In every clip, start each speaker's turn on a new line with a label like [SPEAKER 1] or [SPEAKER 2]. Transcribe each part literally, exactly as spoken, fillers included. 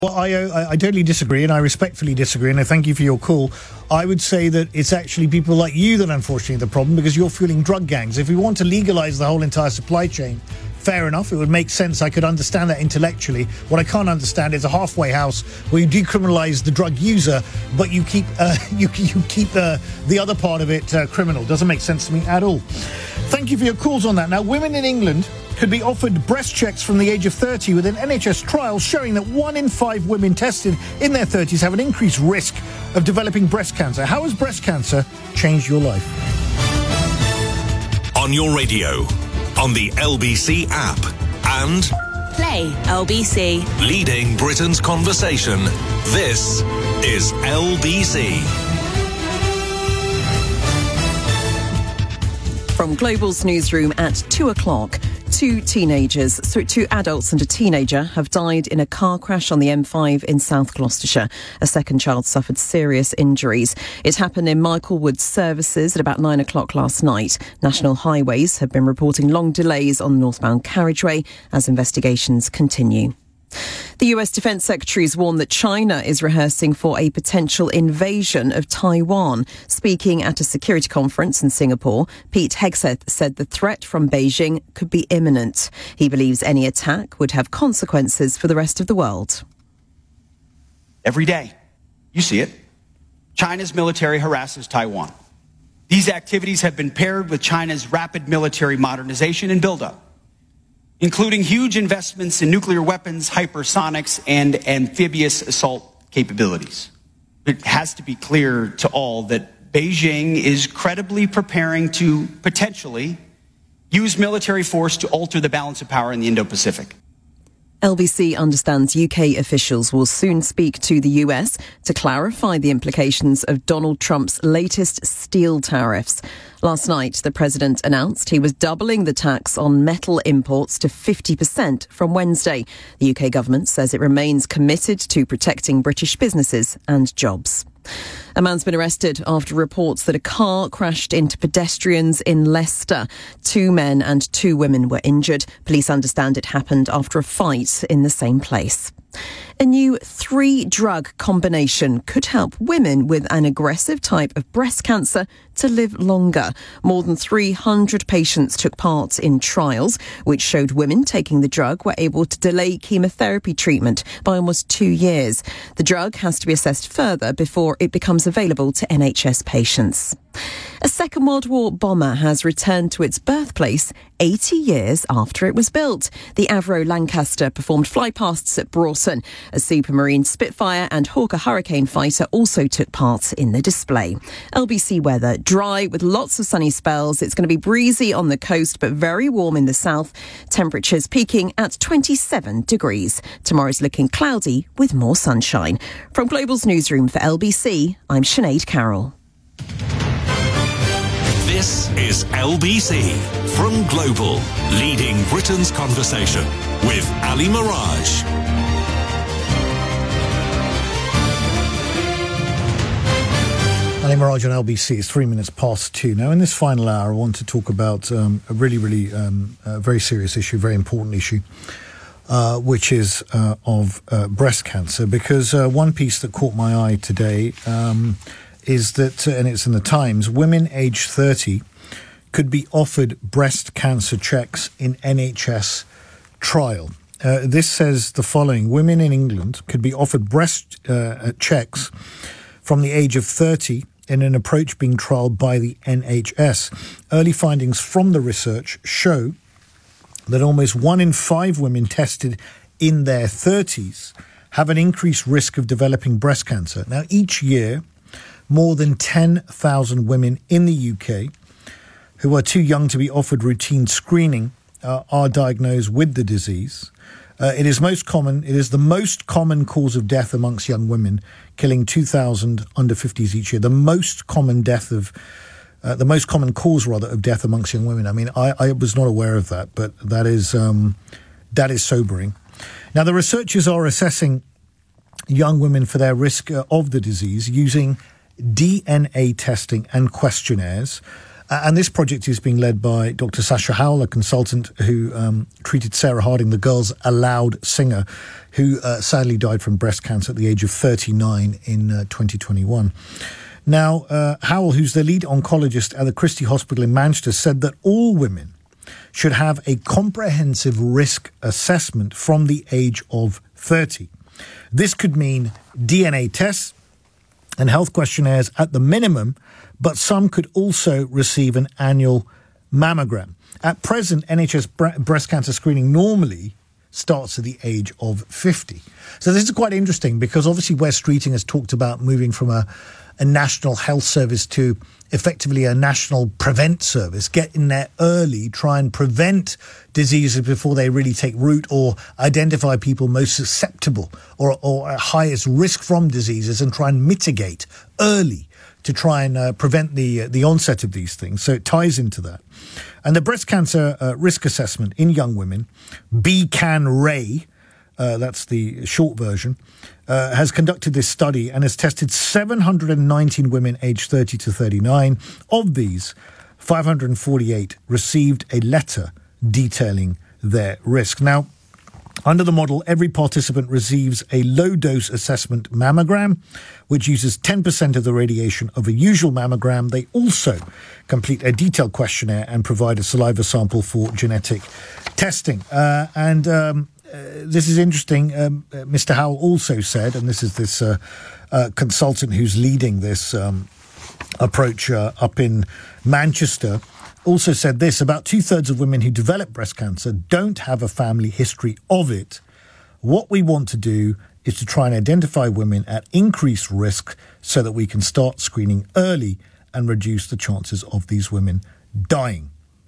[SPEAKER 1] Well, I, I I totally disagree, and I respectfully disagree, and I thank you for your call. I would say that it's actually people like you that unfortunately are the problem, because you're fueling drug gangs. If we want to legalise the whole entire supply chain, fair enough, it would make sense. I could understand that intellectually. What I can't understand is a halfway house where you decriminalise the drug user, but you keep uh, you you keep the the other part of it uh, criminal. Doesn't make sense to me at all. Thank you for your calls on that. Now, women in England could be offered breast checks from the age of thirty, with an N H S trial showing that one in five women tested in their thirties have an increased risk of developing breast cancer. How has breast cancer changed your life?
[SPEAKER 2] On your radio, on the L B C app, and
[SPEAKER 3] Play L B C.
[SPEAKER 2] Leading Britain's conversation. This is L B C.
[SPEAKER 4] From Global's newsroom at two o'clock, two teenagers, so two adults and a teenager, have died in a car crash on the M five in South Gloucestershire. A second child suffered serious injuries. It happened in Michael Wood's services at about nine o'clock last night. National Highways have been reporting long delays on the northbound carriageway as investigations continue. The U S Defence Secretary has warned that China is rehearsing for a potential invasion of Taiwan. Speaking at a security conference in Singapore, Pete Hegseth said the threat from Beijing could be imminent. He believes any attack would have consequences for the rest of the world.
[SPEAKER 5] Every day, you see it, China's military harasses Taiwan. These activities have been paired with China's rapid military modernization and buildup, including huge investments in nuclear weapons, hypersonics, and amphibious assault capabilities. It has to be clear to all that Beijing is credibly preparing to potentially use military force to alter the balance of power in the Indo-Pacific.
[SPEAKER 4] L B C understands U K officials will soon speak to the U S to clarify the implications of Donald Trump's latest steel tariffs. Last night, the president announced he was doubling the tax on metal imports to fifty percent from Wednesday. The U K government says it remains committed to protecting British businesses and jobs. A man's been arrested after reports that a car crashed into pedestrians in Leicester. Two men and two women were injured. Police understand it happened after a fight in the same place. A new three-drug combination could help women with an aggressive type of breast cancer to live longer. More than three hundred patients took part in trials, which showed women taking the drug were able to delay chemotherapy treatment by almost two years. The drug has to be assessed further before it becomes available to N H S patients. A Second World War bomber has returned to its birthplace eighty years after it was built. The Avro Lancaster performed flypasts at Broughton. A Supermarine Spitfire and Hawker Hurricane fighter also took part in the display. L B C weather, dry with lots of sunny spells. It's going to be breezy on the coast but very warm in the south. Temperatures peaking at twenty-seven degrees. Tomorrow's looking cloudy with more sunshine. From Global's newsroom for L B C, I'm Sinead Carroll.
[SPEAKER 2] This is L B C from Global, leading Britain's conversation with Ali Mirage.
[SPEAKER 1] Ali Mirage on L B C. It's three minutes past two. Now, in this final hour, I want to talk about um, a really, really um, a very serious issue, very important issue, uh, which is uh, of uh, breast cancer. Because uh, one piece that caught my eye today um, is that, uh, and it's in the Times, women aged thirty could be offered breast cancer checks in N H S trial. Uh, this says the following: women in England could be offered breast uh, checks from the age of thirty in an approach being trialled by the N H S. Early findings from the research show that almost one in five women tested in their thirties have an increased risk of developing breast cancer. Now, each year, more than ten thousand women in the U K who are too young to be offered routine screening uh, are diagnosed with the disease. Uh, it is most common. It is the most common cause of death amongst young women, killing two thousand under fifties each year. The most common death of, uh, the most common cause rather of death amongst young women. I mean, I, I was not aware of that, but that is um, that is sobering. Now, the researchers are assessing young women for their risk uh, of the disease using D N A testing and questionnaires. Uh, and this project is being led by Doctor Sasha Howell, a consultant who um, treated Sarah Harding, the Girls Aloud singer, who uh, sadly died from breast cancer at the age of thirty-nine in uh, twenty twenty-one. Now, uh, Howell, who's the lead oncologist at the Christie Hospital in Manchester, said that all women should have a comprehensive risk assessment from the age of thirty. This could mean D N A tests and health questionnaires at the minimum, but some could also receive an annual mammogram. At present, N H S bre- breast cancer screening normally starts at the age of fifty. So this is quite interesting because obviously Wes Streeting has talked about moving from a, a national health service to effectively a national prevent service, get in there early, try and prevent diseases before they really take root, or identify people most susceptible or, or at highest risk from diseases and try and mitigate early to try and uh, prevent the uh, the onset of these things. So it ties into that. And the breast cancer uh, risk assessment in young women, B CAN Ray, uh, that's the short version, uh, has conducted this study and has tested seven hundred nineteen women aged thirty to thirty-nine. Of these, five hundred forty-eight received a letter detailing their risk. Now, under the model, every participant receives a low-dose assessment mammogram, which uses ten percent of the radiation of a usual mammogram. They also complete a detailed questionnaire and provide a saliva sample for genetic testing. Uh, and um, uh, this is interesting. Um, uh, Mister Howell also said, and this is this uh, uh, consultant who's leading this um, approach uh, up in Manchester, also said this: about two-thirds of women who develop breast cancer don't have a family history of it. What we want to do is to try and identify women at increased risk so that we can start screening early and reduce the chances of these women dying.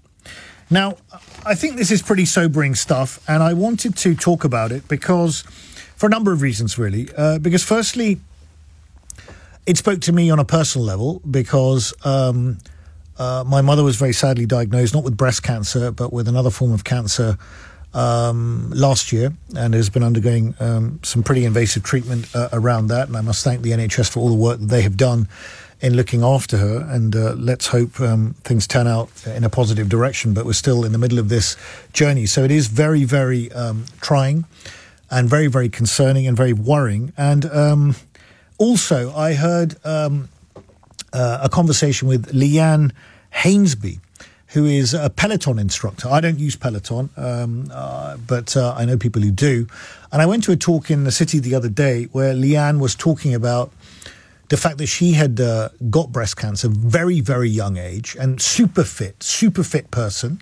[SPEAKER 1] Now, I think this is pretty sobering stuff, and I wanted to talk about it because, for a number of reasons, really. Uh, because firstly, it spoke to me on a personal level because um, uh, my mother was very sadly diagnosed, not with breast cancer, but with another form of cancer um, last year, and has been undergoing um, some pretty invasive treatment uh, around that. And I must thank the N H S for all the work that they have done in looking after her, and uh, let's hope um, things turn out in a positive direction, but we're still in the middle of this journey. So it is very, very um, trying and very, very concerning and very worrying. And um, also, I heard um, uh, a conversation with Leanne Hainsby, who is a Peloton instructor. I don't use Peloton, um, uh, but uh, I know people who do. And I went to a talk in the city the other day where Leanne was talking about the fact that she had uh, got breast cancer very, very young age, and super fit, super fit person,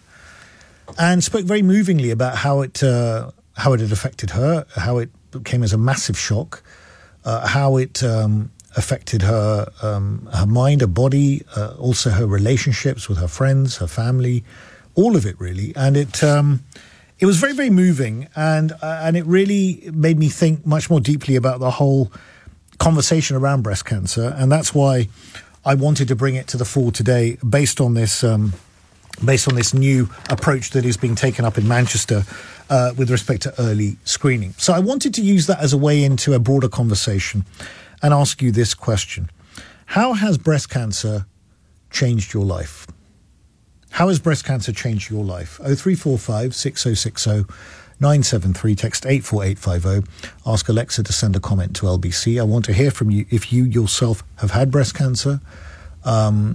[SPEAKER 1] and spoke very movingly about how it uh, how it had affected her, how it came as a massive shock, uh, how it um, affected her um, her mind, her body, uh, also her relationships with her friends, her family, all of it really. And it um, it was very, very moving, and uh, and it really made me think much more deeply about the whole conversation around breast cancer, and that's why I wanted to bring it to the fore today, based on this, um, based on this new approach that is being taken up in Manchester uh, with respect to early screening. So I wanted to use that as a way into a broader conversation and ask you this question: how has breast cancer changed your life? How has breast cancer changed your life? oh three four five, six oh six oh, nine seven three, text eight four eight five oh. Ask Alexa to send a comment to L B C. I want to hear from you if you yourself have had breast cancer. Um,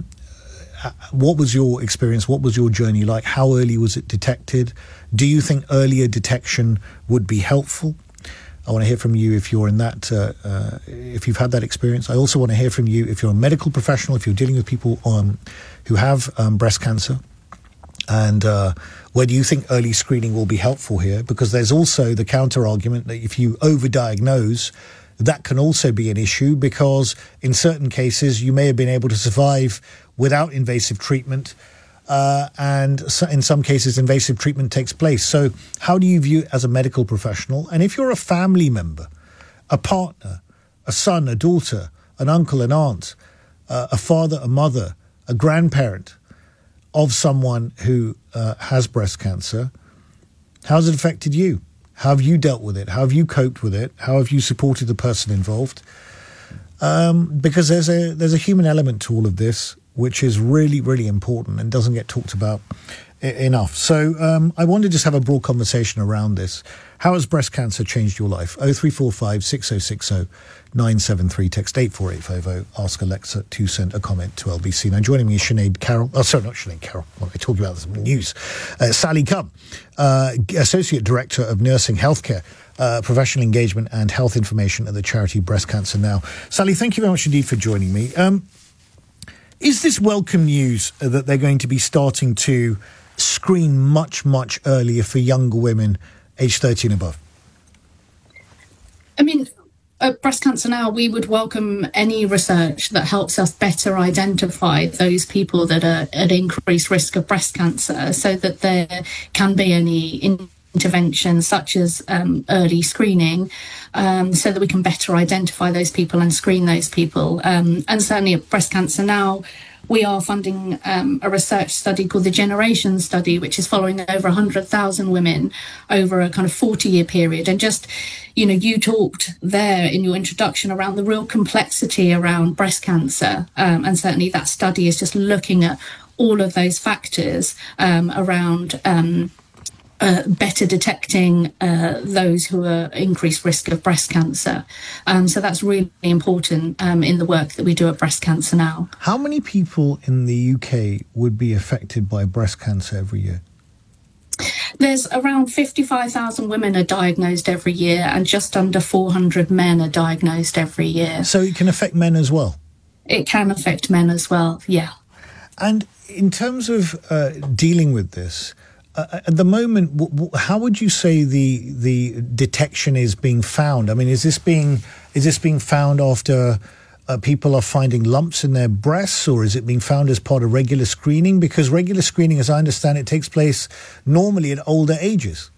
[SPEAKER 1] what was your experience? What was your journey like? How early was it detected? Do you think earlier detection would be helpful? I want to hear from you if you're in that, uh, uh, if you've had that experience. I also want to hear from you if you're a medical professional, if you're dealing with people um, who have um, breast cancer. And uh, whether you think early screening will be helpful here, because there's also the counter-argument that if you overdiagnose, that can also be an issue, because in certain cases you may have been able to survive without invasive treatment, uh, and so in some cases invasive treatment takes place. So how do you view it as a medical professional? And if you're a family member, a partner, a son, a daughter, an uncle, an aunt, uh, a father, a mother, a grandparent of someone who uh, has breast cancer, how has it affected you? How have you dealt with it? How have you coped with it? How have you supported the person involved? Um, because there's a there's a human element to all of this. which is really, really important and doesn't get talked about I- enough. So um, I want to just have a broad conversation around this. How has breast cancer changed your life? oh three four five, six oh six oh, nine seven three, text eight four eight five oh, ask Alexa to send a comment to L B C. Now joining me is Sinead Carroll, oh sorry, not Sinead Carroll, what am I talking about, this news. Uh, Sally Cumb, uh, Associate Director of Nursing Healthcare, uh, Professional Engagement and Health Information at the charity Breast Cancer Now. Sally, thank you very much indeed for joining me. Um, is this welcome news uh, that they're going to be starting to screen much, much earlier for younger women age thirty and above?
[SPEAKER 6] I mean, at Breast Cancer Now, we would welcome any research that helps us better identify those people that are at increased risk of breast cancer, so that there can be any interventions such as um, early screening, um, so that we can better identify those people and screen those people. Um, and certainly at Breast Cancer Now, we are funding um, a research study called the Generation Study, which is following over one hundred thousand women over a kind of forty-year period. And just, you know, you talked there in your introduction around the real complexity around breast cancer. Um, and certainly that study is just looking at all of those factors um, around um Uh, better detecting uh, those who are increased risk of breast cancer. Um, so that's really important um, in the work that we do at Breast Cancer Now.
[SPEAKER 1] How many people in the U K would be affected by breast cancer every year?
[SPEAKER 6] There's around fifty-five thousand women are diagnosed every year, and just under four hundred men are diagnosed every year.
[SPEAKER 1] So it can affect men as well?
[SPEAKER 6] It can affect men as well, yeah.
[SPEAKER 1] And in terms of uh, dealing with this, Uh, at the moment, w- w- how would you say the the detection is being found? I mean, is this being is this being found after uh, people are finding lumps in their breasts, or is it being found as part of regular screening? Because regular screening, as I understand it, takes place normally at older ages.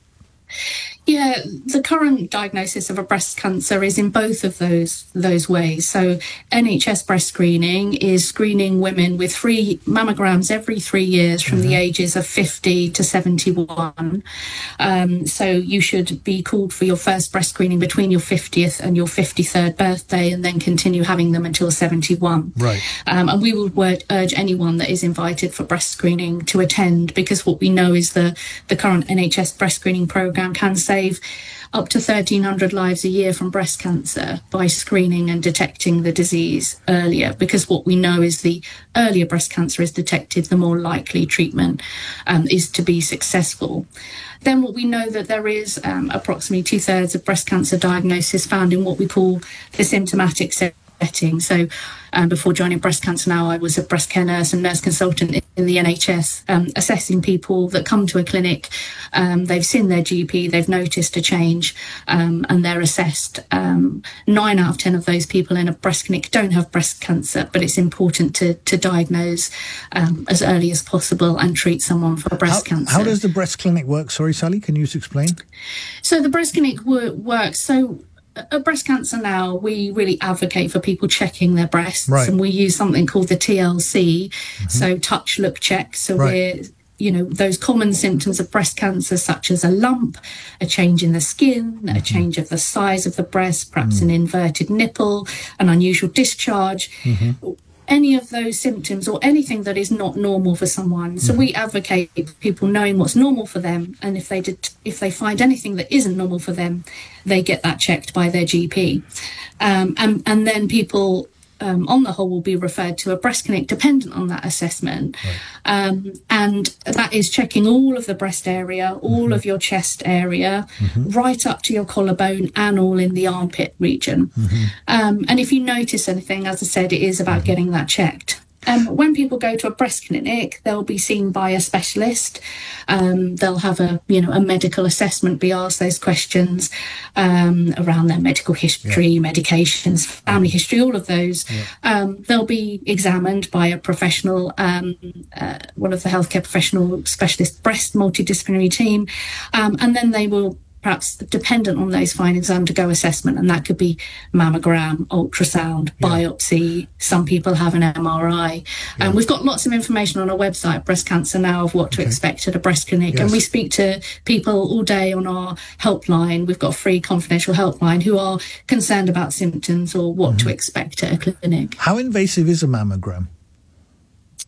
[SPEAKER 6] Yeah, the current diagnosis of a breast cancer is in both of those those ways. So N H S breast screening is screening women with three mammograms every three years from mm-hmm. the ages of fifty to seventy-one. Um, so you should be called for your first breast screening between your fiftieth and your fifty-third birthday, and then continue having them until seventy-one.
[SPEAKER 1] Right.
[SPEAKER 6] Um, and we would word, urge anyone that is invited for breast screening to attend, because what we know is the, the current N H S breast screening programme can save up to thirteen hundred lives a year from breast cancer by screening and detecting the disease earlier, because what we know is the earlier breast cancer is detected, the more likely treatment um, is to be successful. Then what we know that there is um, approximately two-thirds of breast cancer diagnosis found in what we call the symptomatic setting. So um, before joining Breast Cancer Now, I was a breast care nurse and nurse consultant in the N H S, um, assessing people that come to a clinic. Um, they've seen their G P, they've noticed a change, um, and they're assessed. Um, nine out of ten of those people in a breast clinic don't have breast cancer, but it's important to, to diagnose um, as early as possible and treat someone for breast
[SPEAKER 1] how,
[SPEAKER 6] cancer.
[SPEAKER 1] How does the breast clinic work? Sorry, Sally, can you just explain?
[SPEAKER 6] So the breast clinic wor- works... So at Breast Cancer Now, we really advocate for people checking their breasts,
[SPEAKER 1] right.
[SPEAKER 6] and we use something called the T L C, mm-hmm. so touch, look, check. So right. we're, you know, those common symptoms of breast cancer, such as a lump, a change in the skin, mm-hmm. a change of the size of the breast, perhaps mm-hmm. an inverted nipple, an unusual discharge. Mm-hmm. Any of those symptoms or anything that is not normal for someone. So mm-hmm. we advocate people knowing what's normal for them, and if they did, if they find anything that isn't normal for them, they get that checked by their G P. Um, and, and then people, um, on the whole, will be referred to a breast clinic dependent on that assessment. Right. Um, and that is checking all of the breast area, all mm-hmm. of your chest area, mm-hmm. right up to your collarbone, and all in the armpit region. Mm-hmm. Um, and if you notice anything, as I said, it is about mm-hmm. getting that checked. Um, when people go to a breast clinic, they'll be seen by a specialist. Um, they'll have a, you know, a medical assessment, be asked those questions um, around their medical history, yeah. medications, family history, all of those. Yeah. Um, they'll be examined by a professional, um, uh, one of the healthcare professional specialist breast multidisciplinary team, um, and then they will, perhaps dependent on those findings, undergo assessment, and that could be mammogram, ultrasound, yeah. biopsy. Some people have an M R I. Yeah. And we've got lots of information on our website, Breast Cancer Now, of what to okay. expect at a breast clinic. Yes. And we speak to people all day on our helpline. We've got a free confidential helpline who are concerned about symptoms or what mm-hmm. to expect at a clinic.
[SPEAKER 1] How invasive is a mammogram?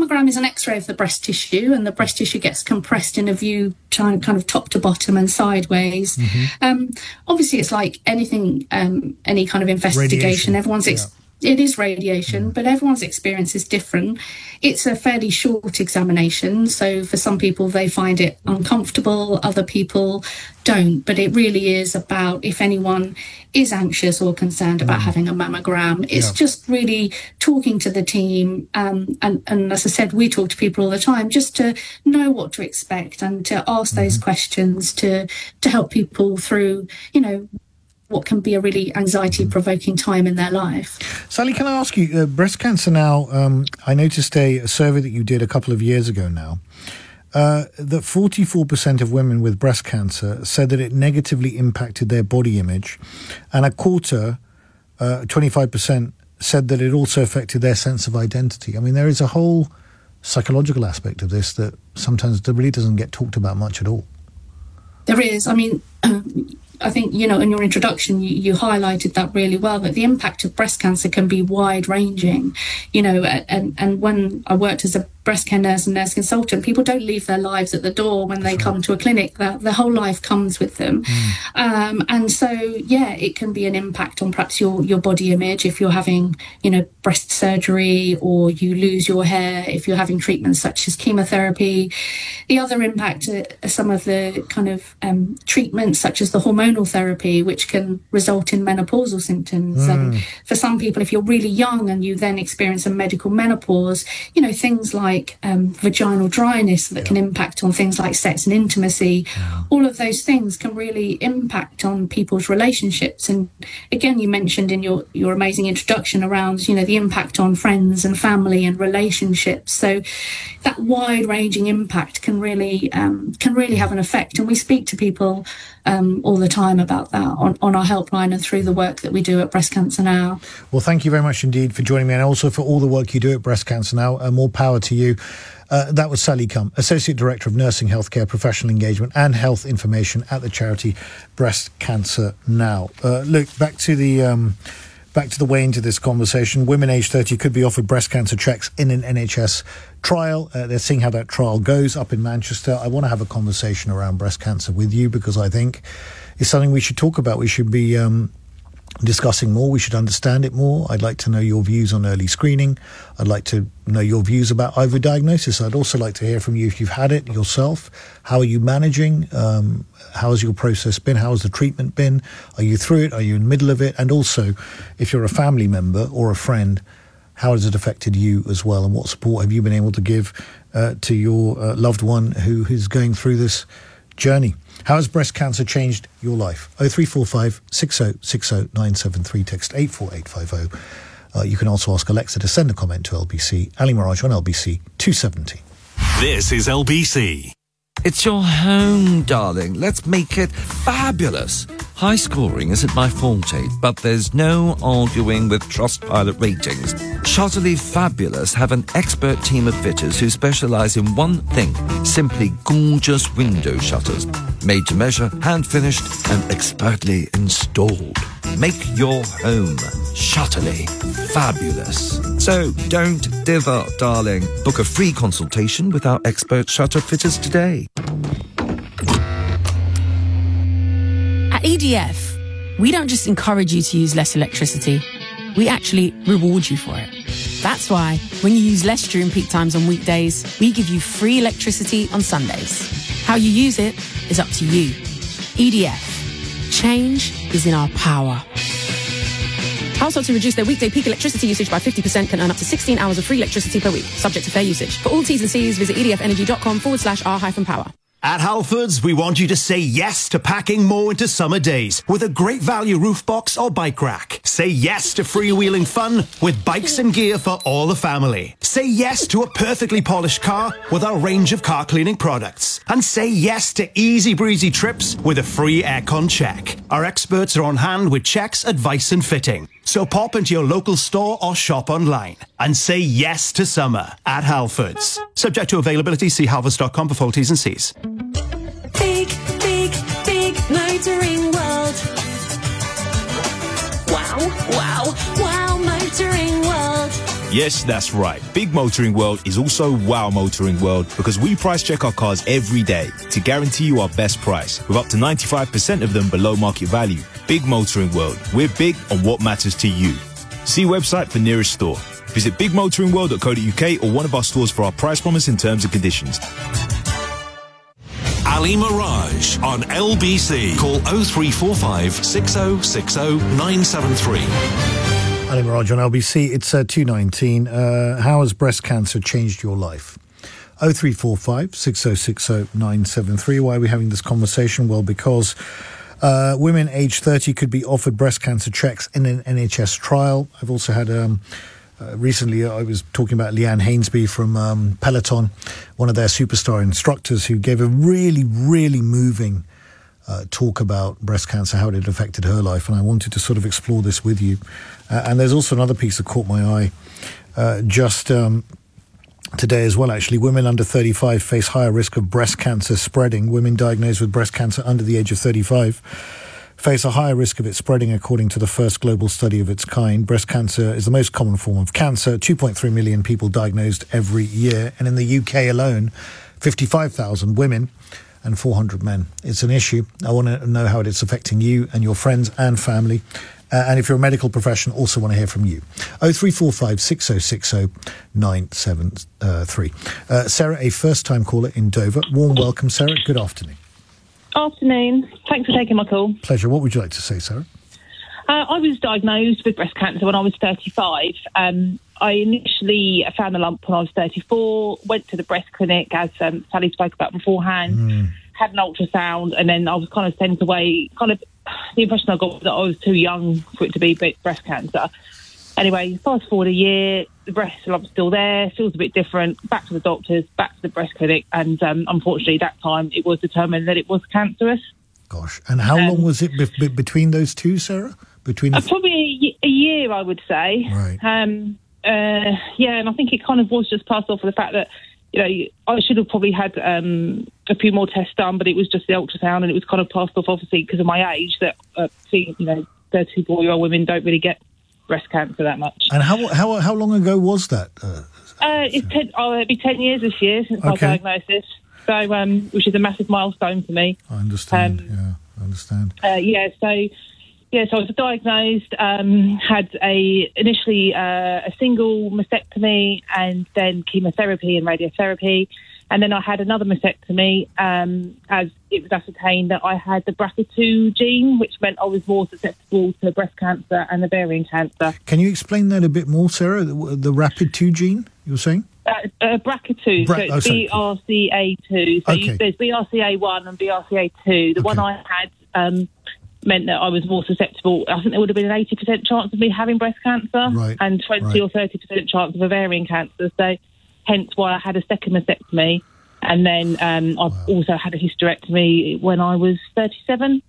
[SPEAKER 6] mammogram is an X-ray of the breast tissue, and the breast tissue gets compressed in a view kind of top to bottom and sideways. Mm-hmm. Um, obviously, it's like anything, um, any kind of investigation.
[SPEAKER 1] Radiation.
[SPEAKER 6] Everyone's ex- yeah. It is radiation, mm. but everyone's experience is different. It's a fairly short examination, so for some people they find it uncomfortable, other people don't. But it really is about, if anyone is anxious or concerned about mm. having a mammogram, it's yeah. just really talking to the team. Um, and, and as I said, we talk to people all the time just to know what to expect and to ask mm. those questions to to help people through, you know, what can be a really anxiety-provoking time in their life.
[SPEAKER 1] Sally, can I ask you, uh, breast cancer now, um, I noticed a, a survey that you did a couple of years ago now, uh, that forty-four percent of women with breast cancer said that it negatively impacted their body image, and a quarter, uh, twenty-five percent, said that it also affected their sense of identity. I mean, there is a whole psychological aspect of this that sometimes really doesn't get talked about much at all.
[SPEAKER 6] There is. I mean... Um, I think, you know, in your introduction, you, you highlighted that really well, that the impact of breast cancer can be wide-ranging, you know, and, and when I worked as a breast care nurse and nurse consultant, people don't leave their lives at the door when they sure. come to a clinic. Their, their whole life comes with them. Mm. Um, and so, yeah, it can be an impact on perhaps your, your body image if you're having, you know, breast surgery, or you lose your hair if you're having treatments such as chemotherapy. The other impact are some of the kind of um, treatments such as the hormonal therapy, which can result in menopausal symptoms. Mm. And for some people, if you're really young and you then experience a medical menopause, you know, things like Like um, vaginal dryness that yeah. can impact on things like sex and intimacy. Yeah. All of those things can really impact on people's relationships. And again, you mentioned in your, your amazing introduction around, you know, the impact on friends and family and relationships. So that wide-ranging impact can really um, can really have an effect. And we speak to people um, all the time about that on, on our helpline and through the work that we do at Breast Cancer Now.
[SPEAKER 1] Well, thank you very much indeed for joining me, and also for all the work you do at Breast Cancer Now. Uh, more power to you. Uh, that was Sally Cum, Associate Director of Nursing, Healthcare, Professional Engagement and Health Information at the charity Breast Cancer Now. Uh, look, back to the um, back to the way into this conversation. Women aged thirty could be offered breast cancer checks in an N H S trial. Uh, they're seeing how that trial goes up in Manchester. I want to have a conversation around breast cancer with you because I think it's something we should talk about. We should be um, discussing more. We should understand it more. I'd like to know your views on early screening. I'd like to know your views about I V U diagnosis. I'd also like to hear from you if you've had it yourself. How are you managing? Um, how has your process been? How has the treatment been? Are you through it? Are you in the middle of it? And also, if you're a family member or a friend, how has it affected you as well? And what support have you been able to give uh, to your uh, loved one who is going through this journey? How has breast cancer changed your life? oh three four five, six oh six oh, nine seven three, text eight four eight five oh. Uh, you can also ask Alexa to send a comment to L B C. Ali Mirage on L B C two seventy.
[SPEAKER 2] This is L B C.
[SPEAKER 7] It's your home, darling. Let's make it fabulous. High scoring isn't my forte, but there's no arguing with Trustpilot ratings. Shutterly Fabulous have an expert team of fitters who specialise in one thing, simply gorgeous window shutters. Made to measure, hand-finished and expertly installed. Make your home Shutterly Fabulous. So don't dither, darling. Book a free consultation with our expert shutter fitters today.
[SPEAKER 8] At E D F, we don't just encourage you to use less electricity, we actually reward you for it. That's why, when you use less during peak times on weekdays, we give you free electricity on Sundays. How you use it is up to you. E D F. Change is in our power. Households who reduce their weekday peak electricity usage by fifty percent can earn up to sixteen hours of free electricity per week, subject to fair usage. For all T's and C's, visit edfenergy.com forward slash R hyphen power.
[SPEAKER 9] At Halfords, we want you to say yes to packing more into summer days with a great value roof box or bike rack. Say yes to freewheeling fun with bikes and gear for all the family. Say yes to a perfectly polished car with our range of car cleaning products. And say yes to easy breezy trips with a free aircon check. Our experts are on hand with checks, advice and fitting. So pop into your local store or shop online and say yes to summer at Halfords. Subject to availability, see halfords dot com for full T's and C's.
[SPEAKER 10] Big, big, big motoring world. Wow, wow, wow, motoring world.
[SPEAKER 11] Yes, that's right. Big Motoring World is also Wow Motoring World because we price check our cars every day to guarantee you our best price with up to ninety-five percent of them below market value. Big Motoring World. We're big on what matters to you. See website for nearest store. Visit big motoring world dot co dot uk or one of our stores for our price promise and terms and conditions.
[SPEAKER 2] Ali Mirage on L B C. Call oh three four five, six oh six oh, nine seven three.
[SPEAKER 1] Ali Mirage on L B C. It's uh, two nineteen. Uh, how has breast cancer changed your life? oh three four five, six oh six oh, nine seven three. Why are we having this conversation? Well, because uh, women aged thirty could be offered breast cancer checks in an N H S trial. I've also had... Um, Uh, recently, I was talking about Leanne Hainsby from um, Peloton, one of their superstar instructors, who gave a really, really moving uh, talk about breast cancer, how it had affected her life, and I wanted to sort of explore this with you. Uh, and there's also another piece that caught my eye uh, just um, today as well, actually. Women under thirty-five face higher risk of breast cancer spreading. Women diagnosed with breast cancer under the age of thirty-five face a higher risk of it spreading, according to the first global study of its kind. Breast cancer is the most common form of cancer. two point three million people diagnosed every year. And in the U K alone, fifty-five thousand women and four hundred men. It's an issue. I want to know how it's affecting you and your friends and family. Uh, and if you're a medical professional, also want to hear from you. oh three four five, six oh six oh, nine seven three. Uh, Sarah, a first-time caller in Dover. Warm welcome, Sarah. Good afternoon.
[SPEAKER 12] Afternoon. Thanks for taking my call.
[SPEAKER 1] Pleasure. What would you like to say, Sarah?
[SPEAKER 12] Uh, I was diagnosed with breast cancer when I was thirty-five. Um, I initially found a lump when I was thirty-four, went to the breast clinic, as um, Sally spoke about beforehand, mm. had an ultrasound, and then I was kind of sent away. Kind of the impression I got was that I was too young for it to be breast cancer. Anyway, fast forward a year, the breast lump's still there, feels a bit different, back to the doctors, back to the breast clinic, and um, unfortunately that time it was determined that it was cancerous.
[SPEAKER 1] Gosh, and how um, long was it be- be- between those two, Sarah? Between
[SPEAKER 12] uh, Probably a, a year, I would say.
[SPEAKER 1] Right.
[SPEAKER 12] Um, uh, yeah, and I think it kind of was just passed off with the fact that, you know, I should have probably had um, a few more tests done, but it was just the ultrasound, and it was kind of passed off, obviously, because of my age, that, uh, see, you know, thirty-four-year-old women don't really get breast cancer that much.
[SPEAKER 1] And how how how long ago was that? Uh,
[SPEAKER 12] uh, it's ten, oh, it'll be ten years this year since okay. my diagnosis, so um, which is a massive milestone for me.
[SPEAKER 1] I understand. Um, yeah, I understand.
[SPEAKER 12] Uh, yeah, so yeah, so I was diagnosed. Um, had a initially uh, a single mastectomy, and then chemotherapy and radiotherapy. And then I had another mastectomy um, as it was ascertained that I had the B R C A two gene, which meant I was more susceptible to breast cancer and ovarian cancer.
[SPEAKER 1] Can you explain that a bit more, Sarah? The, the rapid two gene, you were saying?
[SPEAKER 12] Uh, uh, B R C A two, Bra- so it's oh, B R C A two. So
[SPEAKER 1] okay.
[SPEAKER 12] you, there's B R C A one and B R C A two. The okay. one I had um, meant that I was more susceptible. I think there would have been an eighty percent chance of me having breast cancer
[SPEAKER 1] right.
[SPEAKER 12] and twenty right. or thirty percent chance of ovarian cancer. So hence why I had a second mastectomy. And then um, I've wow. also had a hysterectomy when I was thirty-seven.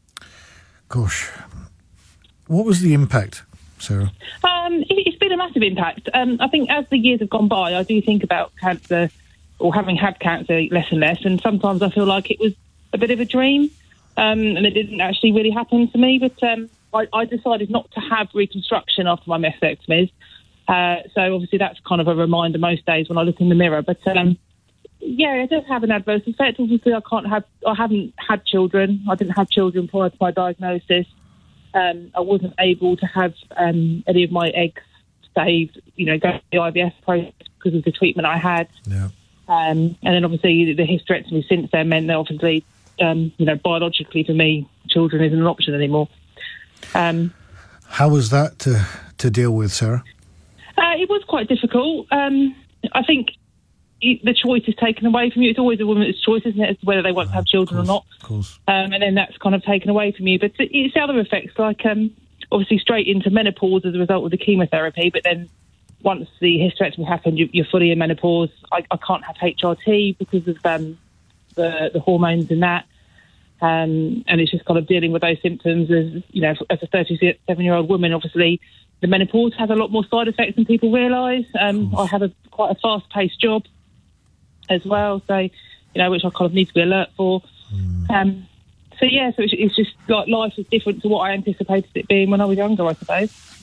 [SPEAKER 1] Gosh. What was the impact, Sarah?
[SPEAKER 12] Um, it, it's been a massive impact. Um, I think as the years have gone by, I do think about cancer or having had cancer less and less. And sometimes I feel like it was a bit of a dream um, and it didn't actually really happen to me. But um, I, I decided not to have reconstruction after my mastectomies. Uh, so obviously that's kind of a reminder most days when I look in the mirror. But um, yeah, it does have an adverse effect. Obviously, I can't have, I haven't had children. I didn't have children prior to my diagnosis. Um, I wasn't able to have um, any of my eggs saved, you know, go through the I V F process because of the treatment I had.
[SPEAKER 1] Yeah.
[SPEAKER 12] Um, and then obviously the hysterectomy since then meant that obviously, um, you know, biologically for me, children isn't an option anymore. Um,
[SPEAKER 1] How was that to, to deal with, Sarah?
[SPEAKER 12] Uh, it was quite difficult. Um, I think it, the choice is taken away from you. It's always a woman's choice, isn't it, as to whether they want to have children
[SPEAKER 1] course,
[SPEAKER 12] or not.
[SPEAKER 1] Of course.
[SPEAKER 12] Um, and then that's kind of taken away from you. But it's other effects, like um, obviously straight into menopause as a result of the chemotherapy. But then once the hysterectomy happened, you, you're fully in menopause. I, I can't have H R T because of um, the, the hormones in that. Um, and it's just kind of dealing with those symptoms as, you know, as a thirty-seven-year-old woman, obviously, the menopause has a lot more side effects than people realise. Um, I have a quite a fast-paced job as well, so, you know, which I kind of need to be alert for. Mm. Um, so, yeah, so it's, it's just like life is different to what I anticipated it being when I was younger, I suppose.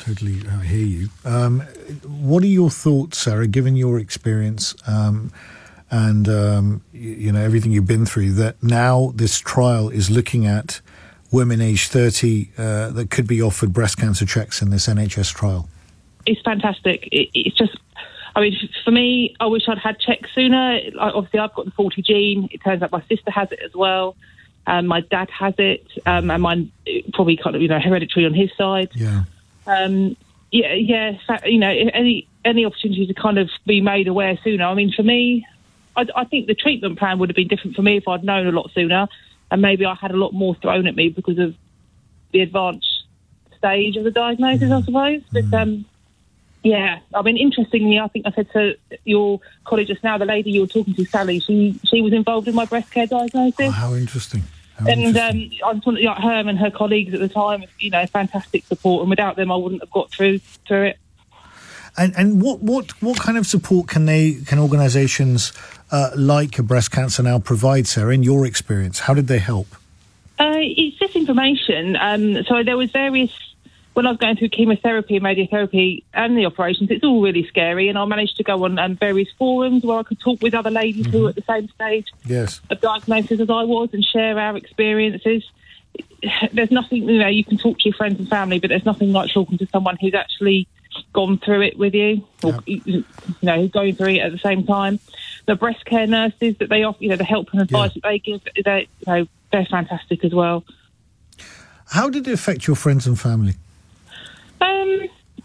[SPEAKER 1] totally uh, hear you. Um, what are your thoughts, Sarah, given your experience um, and um, you, you know everything you've been through? That now this trial is looking at women aged thirty uh, that could be offered breast cancer checks in this N H S trial.
[SPEAKER 12] It's fantastic. It, it's just, I mean, for me, I wish I'd had checks sooner. Obviously, I've got the forty gene. It turns out my sister has it as well. Um, my dad has it, um, and mine probably kind of, you know, hereditary on his side.
[SPEAKER 1] Yeah.
[SPEAKER 12] Um, yeah, yeah. You know, any any opportunity to kind of be made aware sooner. I mean, for me, I, I think the treatment plan would have been different for me if I'd known a lot sooner, and maybe I had a lot more thrown at me because of the advanced stage of the diagnosis, I suppose. But um, yeah, I mean, interestingly, I think I said to your colleague just now, the lady you were talking to, Sally, she she was involved in my breast care diagnosis.
[SPEAKER 1] Oh, how interesting. How
[SPEAKER 12] and um, I just wanted, like, her and her colleagues at the time, you know, fantastic support, and without them, I wouldn't have got through through it.
[SPEAKER 1] And and what, what, what kind of support can they can organisations uh, like Breast Cancer Now provide, Sarah? In your experience, how did they help?
[SPEAKER 12] Uh, it's just information. Um, so there was various. When I was going through chemotherapy and radiotherapy and the operations, it's all really scary. And I managed to go on um, various forums where I could talk with other ladies mm-hmm. who were at the same stage
[SPEAKER 1] yes.
[SPEAKER 12] of diagnosis as I was and share our experiences. There's nothing, you know, you can talk to your friends and family, but there's nothing like talking to someone who's actually gone through it with you, or, yep. you know, going through it at the same time. The breast care nurses that they offer, you know, the help and advice yeah. that they give, they, you know, they're fantastic as well.
[SPEAKER 1] How did it affect your friends and family?
[SPEAKER 12] Um,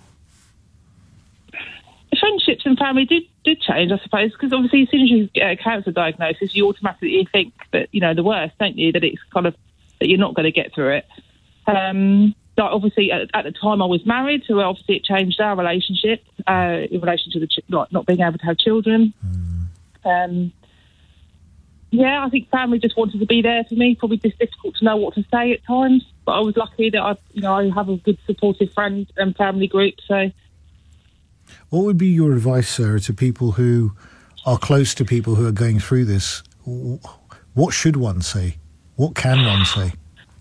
[SPEAKER 12] friendships and family did, did change, I suppose, because obviously as soon as you get a cancer diagnosis, you automatically think that, you know, the worst, don't you? That it's kind of, that you're not going to get through it. Um, but obviously at, at the time I was married, so obviously it changed our relationship uh, in relation to the ch- not, not being able to have children. Mm. Um, yeah, I think family just wanted to be there for me. Probably just difficult to know what to say at times, but I was lucky that I, you know, I have a good supportive friend and family group. So,
[SPEAKER 1] what would be your advice, Sarah, to people who are close to people who are going through this? What should one say? What can one say?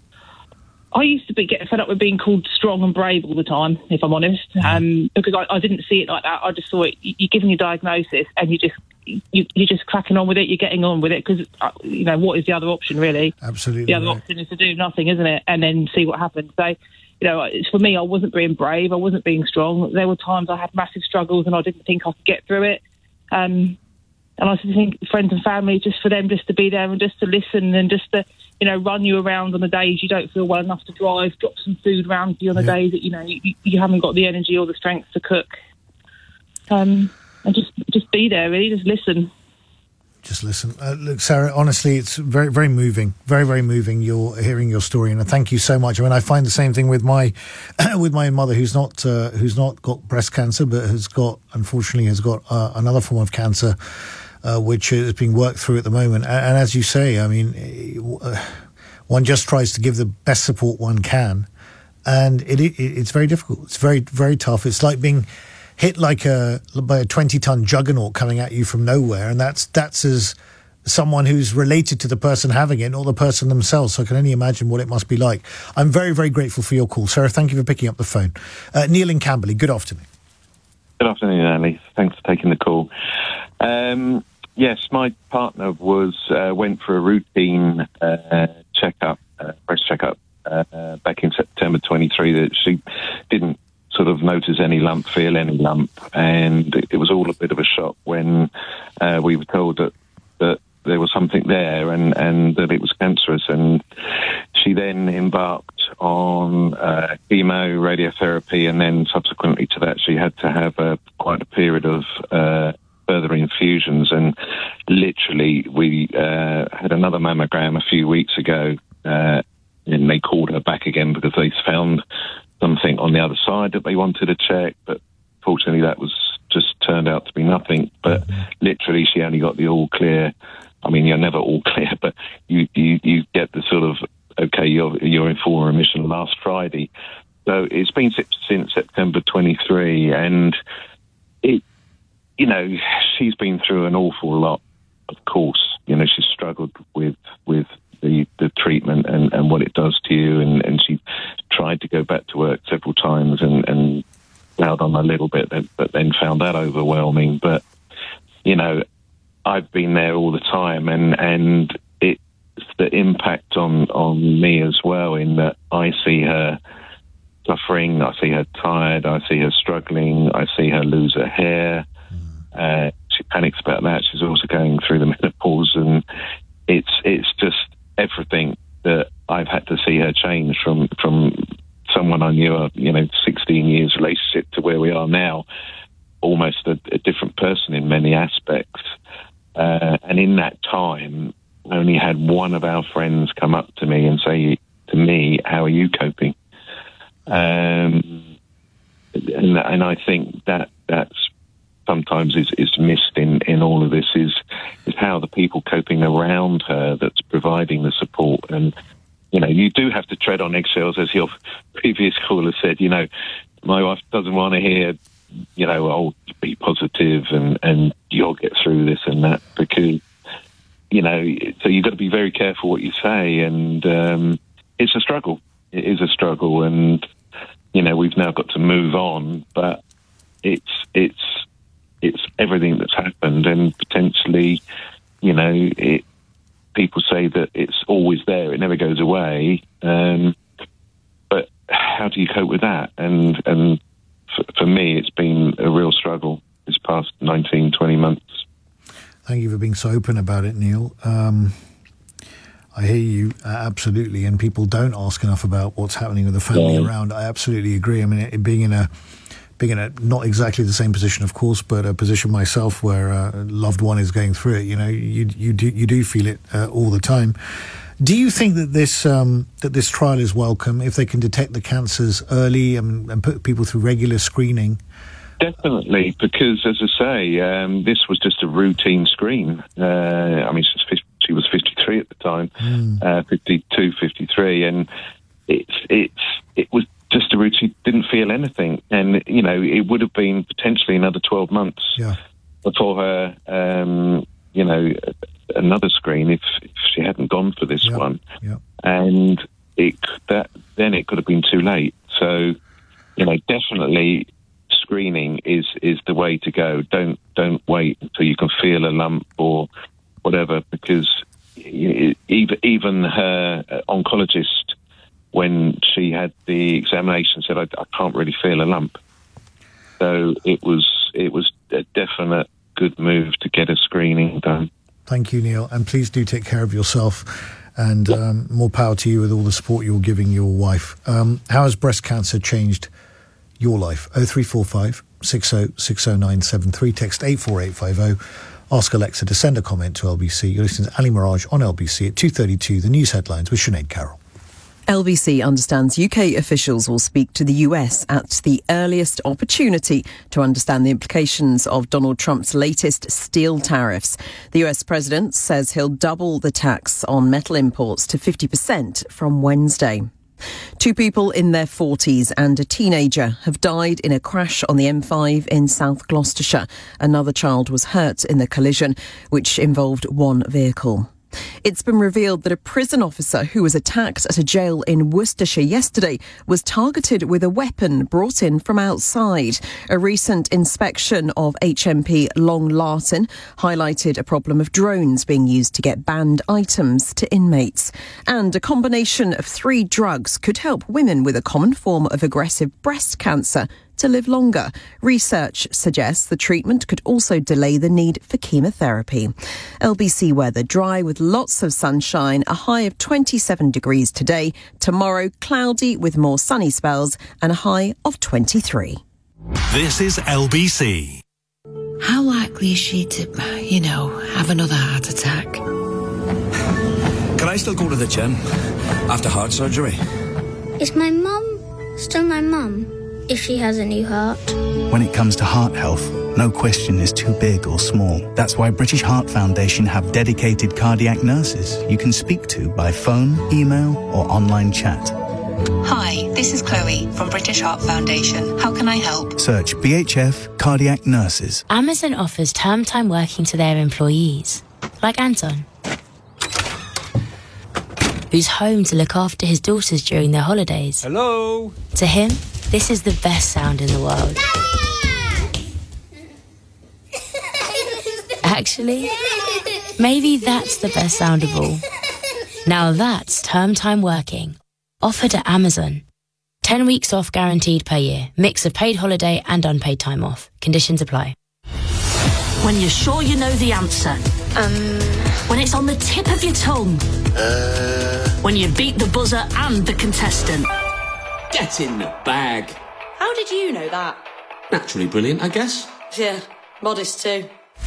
[SPEAKER 12] I used to be get fed up with being called strong and brave all the time, if I'm honest, um, because I, I didn't see it like that. I just saw it. You're given your diagnosis, and you just you, you're just cracking on with it. You're getting on with it because uh, you know what is the other option, really?
[SPEAKER 1] Absolutely.
[SPEAKER 12] The other
[SPEAKER 1] right.
[SPEAKER 12] option is to do nothing, isn't it? And then see what happens. So, you know, for me, I wasn't being brave. I wasn't being strong. There were times I had massive struggles, and I didn't think I could get through it. Um, and I just think friends and family, just for them, just to be there and just to listen and just to, you know, run you around on the days you don't feel well enough to drive, drop some food around you on the yeah. days that, you know, you, you haven't got the energy or the strength to cook. Um, and just just be there, really, just listen.
[SPEAKER 1] Just listen. Uh, look, Sarah, honestly, it's very, very moving, very, very moving. You're hearing your story, and thank you so much. I mean, I find the same thing with my with my mother, who's not uh, who's not got breast cancer, but has got, unfortunately, has got uh, another form of cancer, uh, which is being worked through at the moment. And, and as you say, I mean, uh, one just tries to give the best support one can, and it, it it's very difficult. It's very, very tough. It's like being hit like a by a twenty-ton juggernaut coming at you from nowhere, and that's that's as someone who's related to the person having it, or the person themselves. So I can only imagine what it must be like. I'm very, very grateful for your call, Sarah. Thank you for picking up the phone. Uh, Neil in Camberley, good afternoon.
[SPEAKER 13] Good afternoon, Ali. Thanks for taking the call. Um, yes, my partner was uh, went for a routine uh, checkup, uh, breast checkup, uh, back in September twenty-three. That she didn't sort of notice any lump, feel any lump, and it, it was all a bit of a shock when uh, we were told that, that there was something there and, and that it was cancerous. And she then embarked on uh, chemo, radiotherapy, and then subsequently to that she had to have a, quite a period of uh, further infusions. And literally we uh, had another mammogram a few weeks ago, uh, and they called her back again because they found something on the other side that they wanted to check, but fortunately that was just turned out to be nothing. But literally she only got the all clear. I mean, you're never all clear, but you, you, you get the sort of, okay, you're, you're in full remission last Friday. So it's been since September twenty-three, and it, you know, she's been through an awful lot, of course. You know, she's struggled with, with the, the treatment and, and what it does to you, and, and she tried to go back to work several times and, and held on a little bit, but then found that overwhelming. But, you know, I've been there all the time, and, and it's the impact on, on me as well, in that I see her suffering, I see her tired, I see her struggling, I see her lose her hair. Uh, she panics about that. She's also going through the menopause, and it's it's just everything that I've had to see her change from from someone I knew, a, you know, sixteen years relationship to where we are now, almost a, a different person in many aspects. Uh, and in that time, I only had one of our friends come up to me and say to me, "How are you coping?" Um, and, and I think that that's sometimes is, is missed in, in all of this is is how the people coping around her that's providing the support. And, you know, you do have to tread on eggshells, as your previous caller said. You know, my wife doesn't want to hear, you know, oh, be positive and, and you'll get through this and that, because, you know, so you've got to be very careful what you say. And um, it's a struggle. It is a struggle. And, you know, we've now got to move on, but it's it's it's everything that's happened, and potentially, you know, it, people say that it's always there, it never goes away. Um, but how do you cope with that? And and for, for me, it's been a real struggle this past nineteen, twenty months.
[SPEAKER 1] Thank you for being so open about it, Neil. Um, I hear you, uh, absolutely, and people don't ask enough about what's happening with the family yeah. around. I absolutely agree. I mean, it, being in a being in a not exactly the same position, of course, but a position myself where a loved one is going through it, you know, you you do you do feel it uh, all the time. Do you think that this um, that this trial is welcome if they can detect the cancers early and, and put people through regular screening?
[SPEAKER 13] Definitely, because as I say, um, this was just a routine screen. Uh, I mean, she was fifty-three at the time, mm. uh, fifty-two, fifty-three, and it's it's it was just a routine. Didn't feel anything, and you know, it would have been potentially another twelve months
[SPEAKER 1] yeah.
[SPEAKER 13] before her, um, you know, another screen if, if she hadn't gone for this
[SPEAKER 1] yeah.
[SPEAKER 13] one,
[SPEAKER 1] yeah.
[SPEAKER 13] and it that then it could have been too late. So, you know, definitely. Screening is, is the way to go. Don't don't wait until you can feel a lump or whatever, because even even her oncologist, when she had the examination, said I, I can't really feel a lump. So it was it was a definite good move to get a screening done.
[SPEAKER 1] Thank you, Neil, and please do take care of yourself. And um, more power to you with all the support you're giving your wife. Um, how has breast cancer changed your life? oh three four five, six oh six oh nine seven three, text eight four eight five oh. Ask Alexa to send a comment to L B C. You're listening to Ali Mirage on L B C at two thirty-two, the news headlines with Sinead Carroll.
[SPEAKER 4] L B C understands U K officials will speak to the U S at the earliest opportunity to understand the implications of Donald Trump's latest steel tariffs. The U S president says he'll double the tax on metal imports to fifty percent from Wednesday. Two people in their forties and a teenager have died in a crash on the M five in South Gloucestershire. Another child was hurt in the collision, which involved one vehicle. It's been revealed that a prison officer who was attacked at a jail in Worcestershire yesterday was targeted with a weapon brought in from outside. A recent inspection of H M P Long Lartin highlighted a problem of drones being used to get banned items to inmates. And a combination of three drugs could help women with a common form of aggressive breast cancer to live longer. Research suggests the treatment could also delay the need for chemotherapy. L B C weather: dry with lots of sunshine, a high of twenty-seven degrees today. Tomorrow, cloudy with more sunny spells and a high of twenty-three.
[SPEAKER 2] This is L B C.
[SPEAKER 14] How likely is she to, you know, have another heart attack?
[SPEAKER 15] Can I still go to the gym after heart surgery?
[SPEAKER 16] Is my mum still my mum if she has a new heart?
[SPEAKER 17] When it comes to heart health, no question is too big or small. That's why British Heart Foundation have dedicated cardiac nurses you can speak to by phone, email or online chat.
[SPEAKER 18] Hi, this is Chloe from British Heart Foundation. How can I help?
[SPEAKER 17] Search B H F Cardiac Nurses.
[SPEAKER 19] Amazon offers term time working to their employees, like Anton, who's home to look after his daughters during their holidays.
[SPEAKER 15] Hello?
[SPEAKER 19] To him, this is the best sound in the world. Actually, maybe that's the best sound of all. Now that's term time working. Offered at Amazon. ten weeks off guaranteed per year. Mix of paid holiday and unpaid time off. Conditions apply.
[SPEAKER 20] When you're sure you know the answer.
[SPEAKER 14] Um.
[SPEAKER 20] When it's on the tip of your tongue.
[SPEAKER 14] Uh.
[SPEAKER 20] When you beat the buzzer and the contestant.
[SPEAKER 21] Get in the bag.
[SPEAKER 22] How did you know that?
[SPEAKER 21] Naturally brilliant, I guess.
[SPEAKER 22] Yeah, modest too.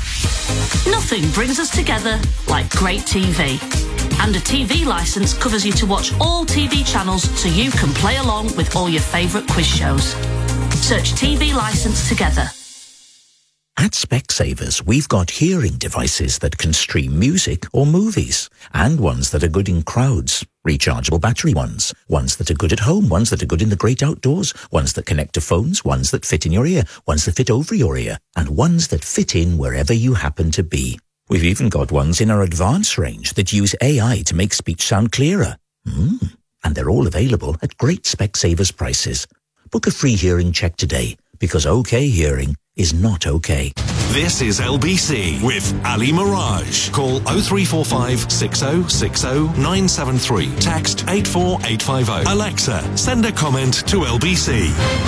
[SPEAKER 20] Nothing brings us together like great T V. And a T V licence covers you to watch all T V channels so you can play along with all your favourite quiz shows. Search T V licence together.
[SPEAKER 23] At Specsavers, we've got hearing devices that can stream music or movies, and ones that are good in crowds. Rechargeable battery ones, ones that are good at home, ones that are good in the great outdoors, ones that connect to phones, ones that fit in your ear, ones that fit over your ear, and ones that fit in wherever you happen to be. We've even got ones in our advanced range that use A I to make speech sound clearer. Mm. And they're all available at great Specsavers prices. Book a free hearing check today, because OK hearing is not okay.
[SPEAKER 2] This is L B C with Ali Mirage. Call oh three four five, six oh six oh, nine seven three. Text eight four eight five oh. Alexa, send a comment to L B C.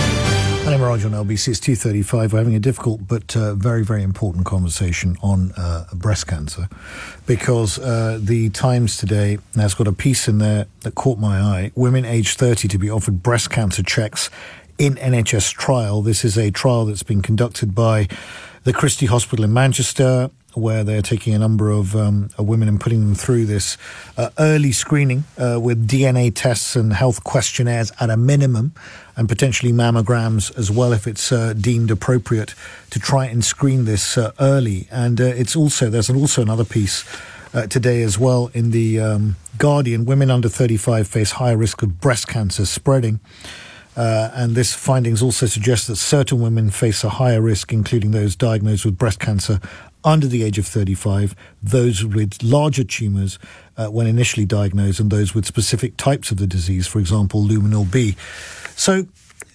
[SPEAKER 1] Ali Mirage on L B C. It's two thirty-five. We're having a difficult but uh, very, very important conversation on uh, breast cancer, because uh, the Times today has got a piece in there that caught my eye. Women aged thirty to be offered breast cancer checks in N H S trial. This is a trial that's been conducted by the Christie Hospital in Manchester, where they're taking a number of um, women and putting them through this uh, early screening uh, with D N A tests and health questionnaires at a minimum, and potentially mammograms as well if it's uh, deemed appropriate, to try and screen this uh, early. And uh, it's also, there's also another piece uh, today as well in the um, Guardian. Women under thirty-five face higher risk of breast cancer spreading. Uh, and this findings also suggest that certain women face a higher risk, including those diagnosed with breast cancer under the age of thirty-five, those with larger tumours uh, when initially diagnosed, and those with specific types of the disease, for example, luminal B. So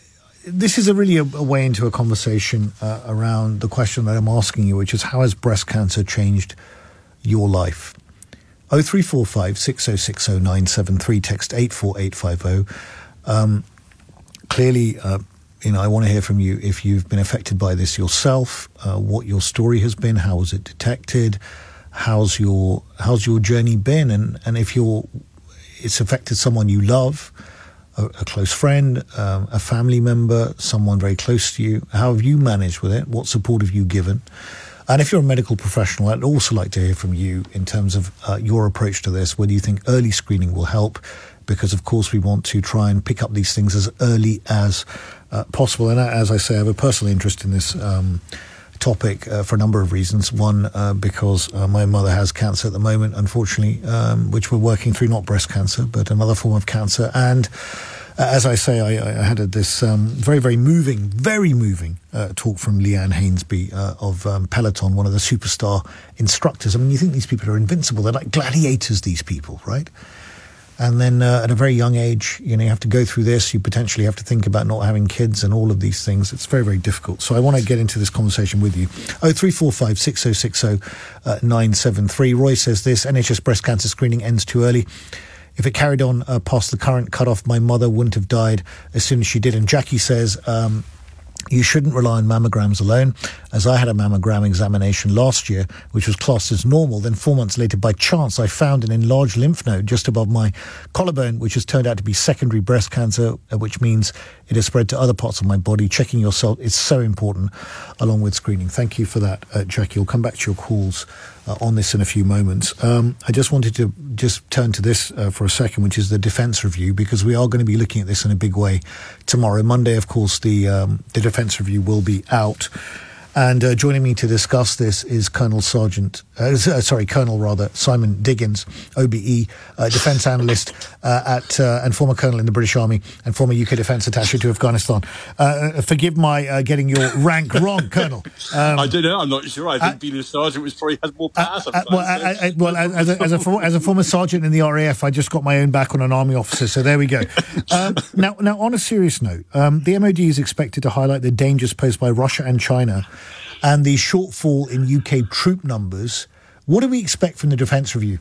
[SPEAKER 1] this is a really a, a way into a conversation uh, around the question that I'm asking you, which is, how has breast cancer changed your life? oh three four five, six oh six oh, nine seven three, text eight four eight five oh. Um, clearly, uh, you know, I want to hear from you if you've been affected by this yourself, uh, what your story has been, how was it detected, how's your how's your journey been, and, and if you're it's affected someone you love, a, a close friend, um, a family member, someone very close to you. How have you managed with it? What support have you given? And if you're a medical professional, I'd also like to hear from you in terms of uh, your approach to this, whether you think early screening will help, because of course we want to try and pick up these things as early as uh, possible. And as I say, I have a personal interest in this um, topic uh, for a number of reasons. One, uh, because uh, my mother has cancer at the moment, unfortunately, um, which we're working through, not breast cancer, but another form of cancer. And uh, as I say, I, I had a, this um, very, very moving, very moving uh, talk from Leanne Hainsby uh, of um, Peloton, one of the superstar instructors. I mean, you think these people are invincible. They're like gladiators, these people, right? And then uh, at a very young age, you know, you have to go through this. You potentially have to think about not having kids and all of these things. It's very, very difficult. So I want to get into this conversation with you. oh three four five, six oh six oh, nine seven three. Roy says this: N H S breast cancer screening ends too early. If it carried on uh, past the current cutoff, my mother wouldn't have died as soon as she did. And Jackie says, um, you shouldn't rely on mammograms alone, as I had a mammogram examination last year, which was classed as normal. Then four months later, by chance, I found an enlarged lymph node just above my collarbone, which has turned out to be secondary breast cancer, which means it has spread to other parts of my body. Checking yourself is so important, along with screening. Thank you for that, uh, Jackie. We'll come back to your calls uh, on this in a few moments. Um, I just wanted to just turn to this uh, for a second, which is the defence review, because we are going to be looking at this in a big way tomorrow. Monday, of course, the um, the defence review will be out. And uh, joining me to discuss this is Colonel Sergeant, uh, sorry, Colonel rather, Simon Diggins, O B E, uh, defence analyst uh, at uh, and former colonel in the British Army and former U K defence attaché to Afghanistan. Uh, forgive my uh, getting your rank wrong, Colonel. Um,
[SPEAKER 3] I don't know. I'm not sure. I think uh, being a sergeant was probably has more power.
[SPEAKER 1] Uh, uh, well, I, I, well, as a, as, a for, as a former sergeant in the R A F, I just got my own back on an army officer. So there we go. Um, now, now, on a serious note, um, the M O D is expected to highlight the dangers posed by Russia and China and the shortfall in U K troop numbers. What do we expect from the Defence Review?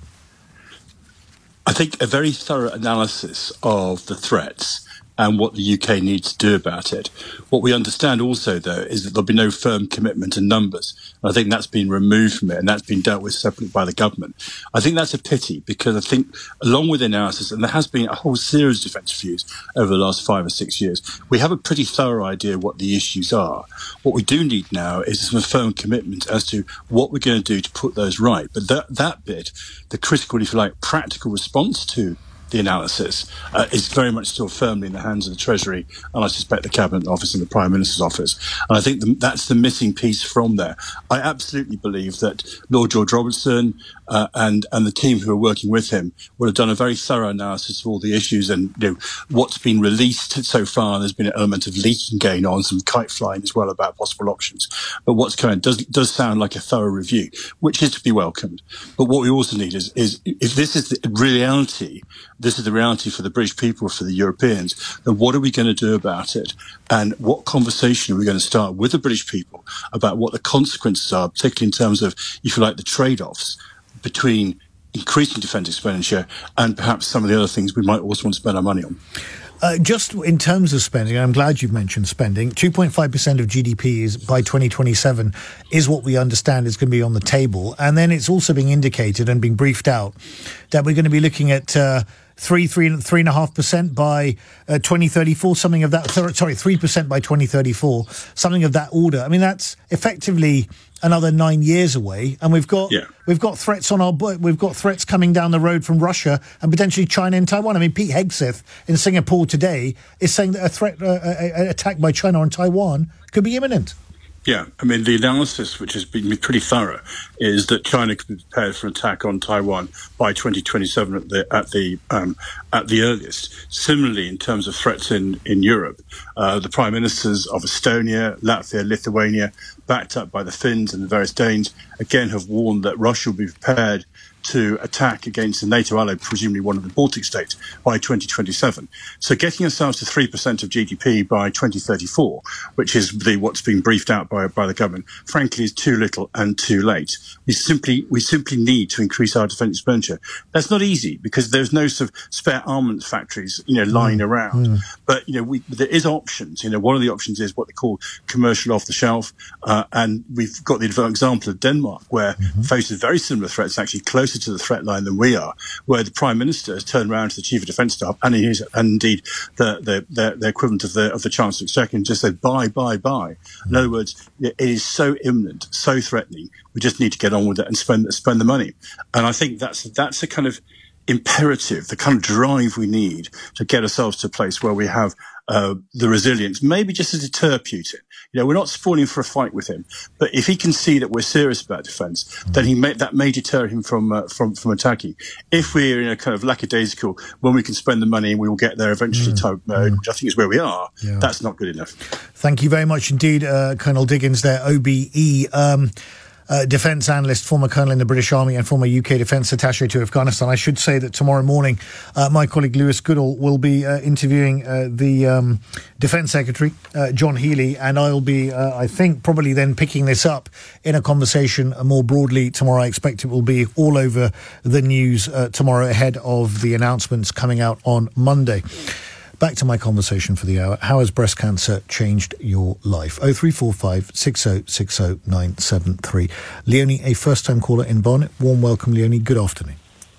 [SPEAKER 3] I think a very thorough analysis of the threats and what the U K needs to do about it. What we understand also, though, is that there'll be no firm commitment in numbers. And I think that's been removed from it, and that's been dealt with separately by the government. I think that's a pity, because I think, along with the analysis, and there has been a whole series of defence reviews over the last five or six years, we have a pretty thorough idea what the issues are. What we do need now is some firm commitment as to what we're going to do to put those right. But that, that bit, the critical, if you like, practical response to the analysis uh, is very much still firmly in the hands of the Treasury, and I suspect the Cabinet Office and the Prime Minister's Office. And I think the, that's the missing piece from there. I absolutely believe that Lord George Robertson uh, and and the team who are working with him would have done a very thorough analysis of all the issues and, you know, what's been released so far. There's been an element of leaking going on, some kite flying as well about possible options. But what's coming does does sound like a thorough review, which is to be welcomed. But what we also need is, is if this is the reality, this is the reality for the British people, for the Europeans, then what are we going to do about it? And what conversation are we going to start with the British people about what the consequences are, particularly in terms of, if you like, the trade-offs between increasing defence expenditure and perhaps some of the other things we might also want to spend our money on?
[SPEAKER 1] Uh, just in terms of spending, I'm glad you've mentioned spending. two point five percent of G D P is by twenty twenty-seven is what we understand is going to be on the table. And then it's also being indicated and being briefed out that we're going to be looking at uh, three, three, three and a half percent by uh, twenty thirty-four, something of that. Th- sorry, three percent by twenty thirty-four, something of that order. I mean, that's effectively another nine years away, and we've got
[SPEAKER 3] yeah.
[SPEAKER 1] we've got threats on our we've got threats coming down the road from Russia and potentially China and Taiwan. I mean, Pete Hegseth in Singapore today is saying that a threat, uh, an attack by China on Taiwan could be imminent.
[SPEAKER 3] Yeah, I mean, the analysis, which has been pretty thorough, is that China could be prepared for an attack on Taiwan by twenty twenty-seven at the at the um, at the earliest. Similarly, in terms of threats in in Europe, uh, the prime ministers of Estonia, Latvia, Lithuania, backed up by the Finns and the various Danes, again have warned that Russia will be prepared to attack against a NATO ally, presumably one of the Baltic states, by twenty twenty-seven. So getting ourselves to three percent of G D P by twenty thirty-four, which is the, what's being briefed out by, by the government, frankly is too little and too late. We simply we simply need to increase our defence expenditure. That's not easy because there's no sort of spare armaments factories, you know, lying mm. around. Mm. But, you know, we, there is options. You know, one of the options is what they call commercial off the shelf. Uh, and we've got the example of Denmark, where mm-hmm. faces very similar threats, actually close to the threat line than we are, where the Prime Minister has turned around to the Chief of Defence Staff and, he is, and indeed the, the, the, the equivalent of the of the Chancellor of Exchequer and just said, buy, buy, buy. In other words, it is so imminent, so threatening, we just need to get on with it and spend spend the money. And I think that's that's a kind of imperative, the kind of drive we need to get ourselves to a place where we have uh, the resilience, maybe just to deter Putin. You know, we're not spoiling for a fight with him, but if he can see that we're serious about defence, mm. then he may, that may deter him from uh, from from attacking. If we're in a kind of lackadaisical, when we can spend the money and we will get there eventually mm. type mode, mm. which I think is where we are, yeah. that's not good enough.
[SPEAKER 1] Thank you very much indeed, uh, Colonel Diggins there, O B E. Um, Uh, defence analyst, former colonel in the British Army and former U K defence attaché to Afghanistan. I should say that tomorrow morning uh, my colleague Lewis Goodall will be uh, interviewing uh, the um, Defence Secretary, uh, John Healey, and I'll be, uh, I think, probably then picking this up in a conversation uh, more broadly tomorrow. I expect it will be all over the news uh, tomorrow ahead of the announcements coming out on Monday. Back to my conversation for the hour. How has breast cancer changed your life? oh three four five, six oh six oh, nine seven three. Leonie, a first-time caller in Barnet. Warm welcome, Leonie. Good afternoon.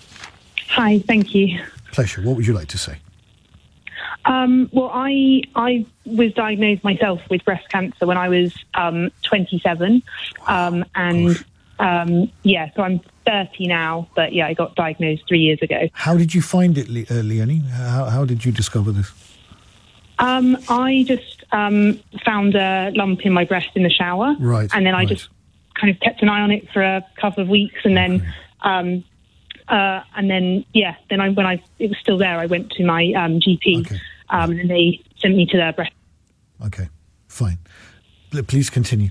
[SPEAKER 12] Hi, thank you.
[SPEAKER 1] Pleasure. What would you like to say?
[SPEAKER 12] Um, well, I I was diagnosed myself with breast cancer when I was um, twenty-seven. Um, and, um, yeah, so I'm thirty now, but, yeah, I got diagnosed three years ago.
[SPEAKER 1] How did you find it, Le- uh, Leonie? How, how did you discover this?
[SPEAKER 12] Um, I just um, found a lump in my breast in the shower.
[SPEAKER 1] Right.
[SPEAKER 12] And then I
[SPEAKER 1] right.
[SPEAKER 12] just kind of kept an eye on it for a couple of weeks, and then,
[SPEAKER 1] okay.
[SPEAKER 12] um, uh, and then, yeah, then I when I it was still there, I went to my um, G P,
[SPEAKER 1] Okay.
[SPEAKER 12] um, and they sent me to their breast.
[SPEAKER 1] Okay, fine. P- Please continue.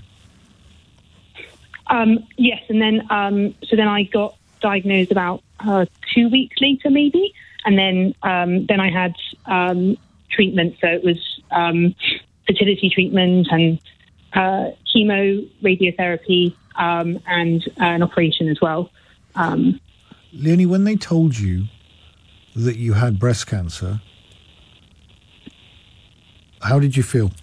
[SPEAKER 12] Um, yes, and then um, so then I got diagnosed about uh, two weeks later, maybe, and then um, then I had um, treatment. So it was um, fertility treatment and uh, chemo, radiotherapy, um, and uh, an operation as well. Um,
[SPEAKER 1] Leonie, when they told you that you had breast cancer, how did you feel?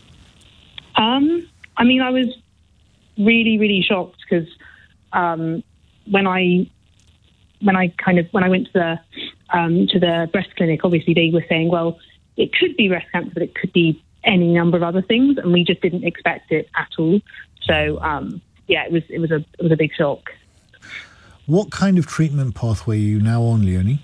[SPEAKER 12] um, I mean, I was really, really shocked because um, when I when I kind of when I went to the um, to the breast clinic, obviously they were saying, well, it could be breast cancer, but it could be any number of other things, and we just didn't expect it at all. So um, yeah, it was it was a it was a big shock.
[SPEAKER 1] What kind of treatment pathway are you now on, Leonie?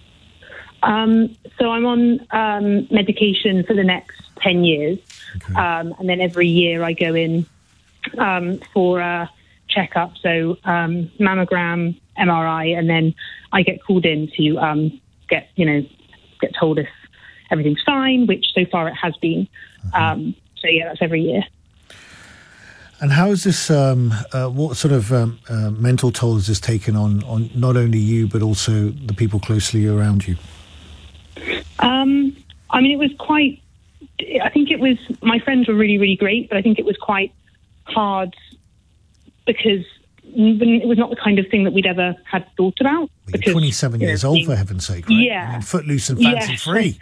[SPEAKER 12] Um, so I'm on um, medication for the next ten years,
[SPEAKER 1] okay.
[SPEAKER 12] um, and then every year I go in um, for a checkup. So um, mammogram, M R I, and then I get called in to um, get you know get told if everything's fine, which so far it has been.
[SPEAKER 1] Mm-hmm.
[SPEAKER 12] Um, so yeah, that's every year.
[SPEAKER 1] And how is this, um, uh, what sort of um, uh, mental toll has this taken on, on not only you, but also the people closely around you?
[SPEAKER 12] Um, I mean, it was quite, I think it was, my friends were really, really great, but I think it was quite hard because it was not the kind of thing that we'd ever had thought about.
[SPEAKER 1] Well,
[SPEAKER 12] because,
[SPEAKER 1] you're twenty-seven
[SPEAKER 12] you know,
[SPEAKER 1] years old,
[SPEAKER 12] being,
[SPEAKER 1] for heaven's sake, right?
[SPEAKER 12] Yeah.
[SPEAKER 1] I mean, footloose and fancy
[SPEAKER 12] yeah.
[SPEAKER 1] free.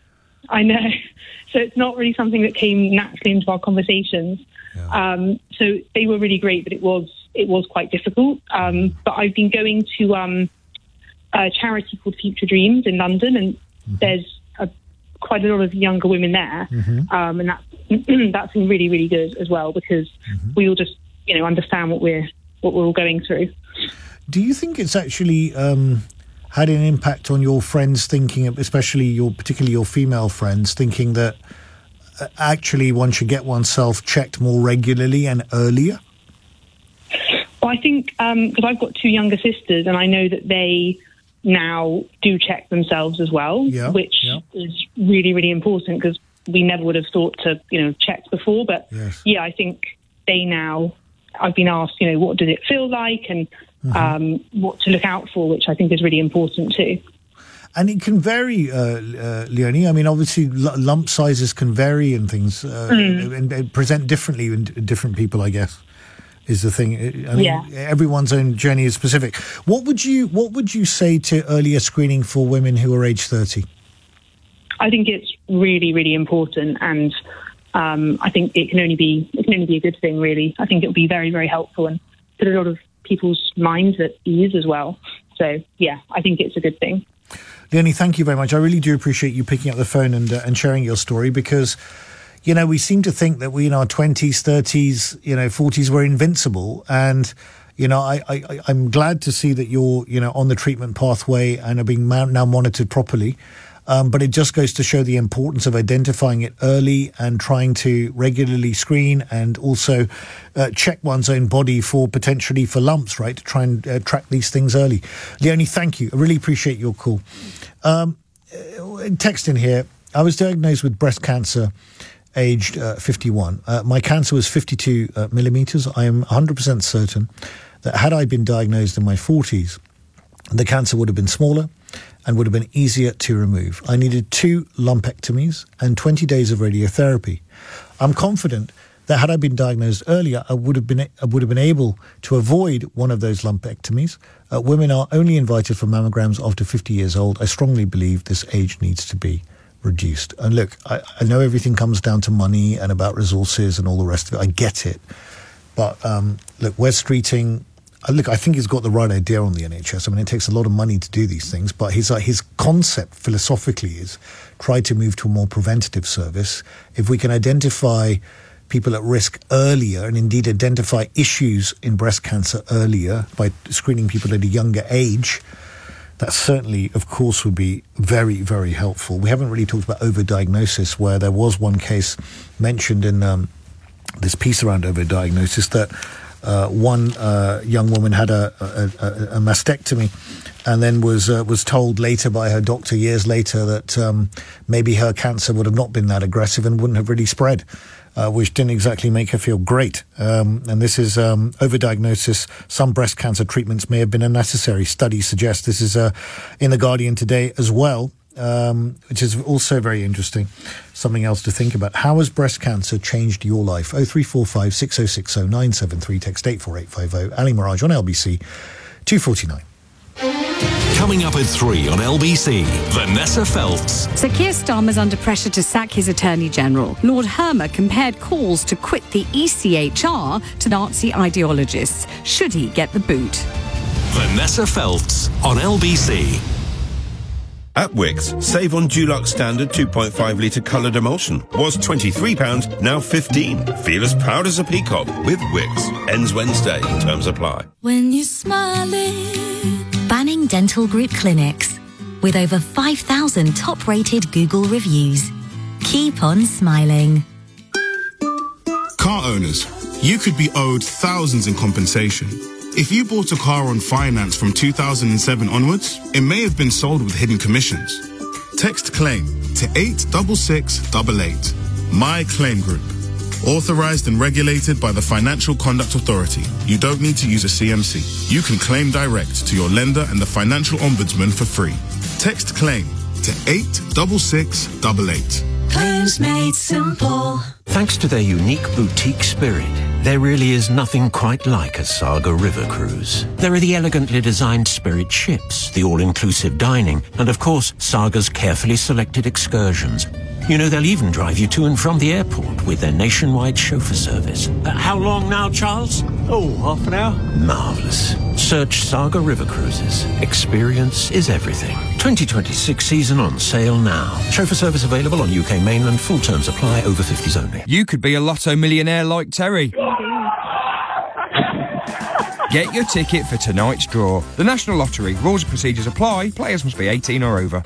[SPEAKER 12] I know. So it's not really something that came naturally into our conversations. Yeah. Um, so they were really great, but it was it was quite difficult. Um, but I've been going to um, a charity called Future Dreams in London, and mm-hmm. there's a, quite a lot of younger women there,
[SPEAKER 1] mm-hmm.
[SPEAKER 12] um, and that that's been really really good as well because mm-hmm. we all just you know understand what we're what we're all going through.
[SPEAKER 1] Do you think it's actually um, had an impact on your friends thinking, especially your particularly your female friends, thinking that actually one should get oneself checked more regularly and earlier?
[SPEAKER 12] Well, I think because um, I've got two younger sisters, and I know that they now do check themselves as well,
[SPEAKER 1] yeah,
[SPEAKER 12] which
[SPEAKER 1] yeah.
[SPEAKER 12] is really, really important because we never would have thought to, you know, check before. But
[SPEAKER 1] yes.
[SPEAKER 12] yeah, I think they now, I've been asked, you know, what does it feel like and mm-hmm. um, what to look out for, which I think is really important too.
[SPEAKER 1] And it can vary, uh, uh, Leonie. I mean, obviously, l- lump sizes can vary and things, uh, mm. and, and present differently in d- different people, I guess, is the thing. I mean,
[SPEAKER 12] yeah.
[SPEAKER 1] everyone's own journey is specific. What would you What would you say to earlier screening for women who are age thirty?
[SPEAKER 12] I think it's really, really important, and um, I think it can only be it can only be a good thing. Really, I think it will be very, very helpful and put a lot of people's minds at ease as well. So, yeah, I think it's a good thing.
[SPEAKER 1] Leonie, thank you very much. I really do appreciate you picking up the phone and uh, and sharing your story because, you know, we seem to think that we in our twenties, thirties, you know, forties, we're invincible. And, you know, I, I, I'm glad to see that you're, you know, on the treatment pathway and are being now monitored properly. Um, but it just goes to show the importance of identifying it early and trying to regularly screen and also uh, check one's own body for potentially for lumps, right, to try and uh, track these things early. Leonie, thank you. I really appreciate your call. Um, text in here, I was diagnosed with breast cancer aged uh, fifty-one. Uh, my cancer was fifty-two uh, millimetres. I am one hundred percent certain that had I been diagnosed in my forties, the cancer would have been smaller and would have been easier to remove. I needed two lumpectomies and twenty days of radiotherapy. I'm confident that had I been diagnosed earlier, I would have been I would have been able to avoid one of those lumpectomies. Uh, women are only invited for mammograms after fifty years old. I strongly believe this age needs to be reduced. And look, I, I know everything comes down to money and about resources and all the rest of it. I get it. But um, look, Wes Streeting, look, I think he's got the right idea on the N H S. I mean, it takes a lot of money to do these things, but his uh, his concept philosophically is try to move to a more preventative service. If we can identify people at risk earlier and indeed identify issues in breast cancer earlier by screening people at a younger age, that certainly, of course, would be very, very helpful. We haven't really talked about overdiagnosis, where there was one case mentioned in um, this piece around overdiagnosis that uh, one uh, young woman had a, a, a, a mastectomy and then was uh, was told later by her doctor years later that um, maybe her cancer would have not been that aggressive and wouldn't have really spread. Uh, which didn't exactly make her feel great. Um, and this is um, overdiagnosis. Some breast cancer treatments may have been unnecessary. Studies suggest this is uh, in The Guardian today as well, um, which is also very interesting. Something else to think about. How has breast cancer changed your life? oh three four five, six oh six oh, nine seven three, text eight four eight five oh. Ali Mirage on L B C two forty-nine.
[SPEAKER 2] Coming up at three on L B C, Vanessa Feltz.
[SPEAKER 5] Sir Keir Starmer's under pressure to sack his Attorney General. Lord Hermer compared calls to quit the E C H R to Nazi ideologists. Should he get the boot?
[SPEAKER 2] Vanessa Feltz on L B C.
[SPEAKER 6] At Wickes, save on Dulux Standard two point five litre coloured emulsion. Was twenty-three pounds, now fifteen. Feel as proud as a peacock with Wickes. Ends Wednesday. Terms apply.
[SPEAKER 10] When you're smiling.
[SPEAKER 7] Banning Dental Group clinics. With over five thousand top-rated Google reviews. Keep on smiling.
[SPEAKER 24] Car owners, you could be owed thousands in compensation. If you bought a car on finance from two thousand seven onwards, it may have been sold with hidden commissions. Text CLAIM to eight six six eight eight. My Claim Group. Authorized and regulated by the Financial Conduct Authority. You don't need to use a C M C. You can claim direct to your lender and the Financial Ombudsman for free. Text CLAIM to eight six six eight eight.
[SPEAKER 10] Claims made simple.
[SPEAKER 25] Thanks to their unique boutique spirit, there really is nothing quite like a Saga River cruise. There are the elegantly designed Spirit ships, the all-inclusive dining, and of course, Saga's carefully selected excursions. You know, they'll even drive you to and from the airport with their nationwide chauffeur service.
[SPEAKER 26] Uh, how long now, Charles? Oh, half an hour.
[SPEAKER 25] Marvellous. Search Saga River Cruises. Experience is everything. twenty twenty-six season on sale now. Chauffeur service available on U K mainland. Full terms apply. Over fifties only.
[SPEAKER 27] You could be a lotto millionaire like Terry. Get your ticket for tonight's draw. The National Lottery. Rules and procedures apply. Players must be eighteen or over.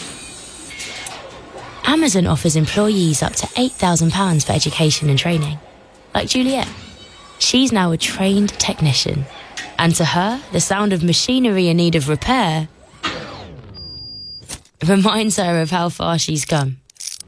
[SPEAKER 19] Amazon offers employees up to eight thousand pounds for education and training. Like Juliet. She's now a trained technician. And to her, the sound of machinery in need of repair reminds her of how far she's come.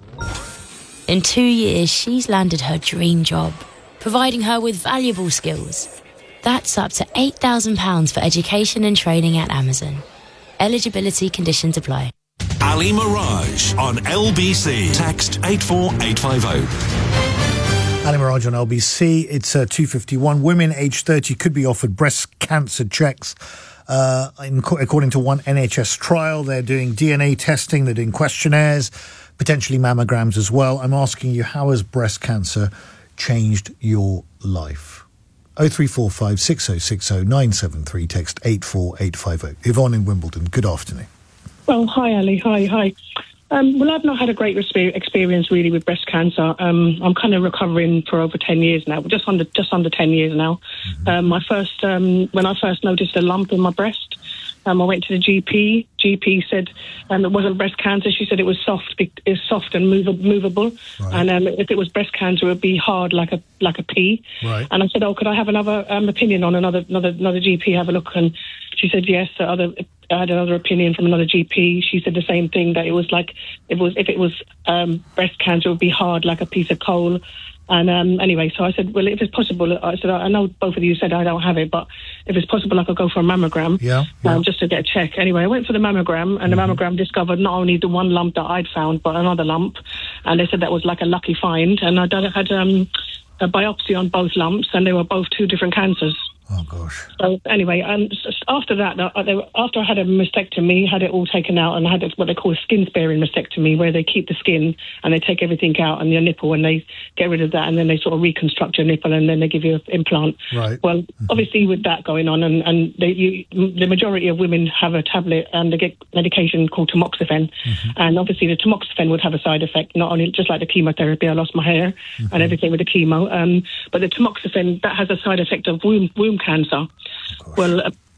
[SPEAKER 19] In two years, she's landed her dream job, providing her with valuable skills. That's up to eight thousand pounds for education and training at Amazon. Eligibility conditions apply.
[SPEAKER 2] Ali Mirage on L B C. Text eight four eight five oh.
[SPEAKER 1] Ali Mirage on L B C. It's uh, two fifty-one. Women aged thirty could be offered breast cancer checks. Uh, in, according to one N H S trial, they're doing D N A testing, they're doing questionnaires, potentially mammograms as well. I'm asking you, how has breast cancer changed your life? oh three four five, six oh six oh, nine seven three, text eight four eight five oh. Yvonne in Wimbledon, good afternoon.
[SPEAKER 28] Well, hi, Ali. Hi, hi. Um, well, I've not had a great respe- experience really with breast cancer. Um, I'm kind of recovering for over ten years now, just under just under ten years now. Mm-hmm. Um, my first, um, when I first noticed a lump in my breast, um, I went to the G P. G P said um, it wasn't breast cancer. She said it was soft, it's soft and move- movable, right. and um, if it was breast cancer, it would be hard like a like a pea. Right. And I said, oh, could I have another um, opinion on another another another G P? Have a look, and she said yes. The other. I had another opinion from another G P. She said the same thing, that it was like, it was if it was um, breast cancer, it would be hard like a piece of coal. And um, anyway, so I said, well, if it's possible, I said, I know both of you said I don't have it, but if it's possible, I could go for a mammogram, yeah, yeah. Um, just to get a check. Anyway, I went for the mammogram, and mm-hmm. the mammogram discovered not only the one lump that I'd found, but another lump. And they said that was like a lucky find. And I had um, a biopsy on both lumps, and they were both two different cancers.
[SPEAKER 1] Oh, gosh.
[SPEAKER 28] So anyway, um, after that, after I had a mastectomy, had it all taken out, and I had what they call a skin-sparing mastectomy, where they keep the skin and they take everything out and your nipple, and they get rid of that, and then they sort of reconstruct your nipple, and then they give you an implant. Right. Well, mm-hmm. obviously with that going on, and, and they, you, the majority of women have a tablet, and they get medication called tamoxifen, mm-hmm. and obviously the tamoxifen would have a side effect, not only just like the chemotherapy, I lost my hair mm-hmm. and everything with the chemo, um, but the tamoxifen, that has a side effect of womb, womb cancer. Well, uh,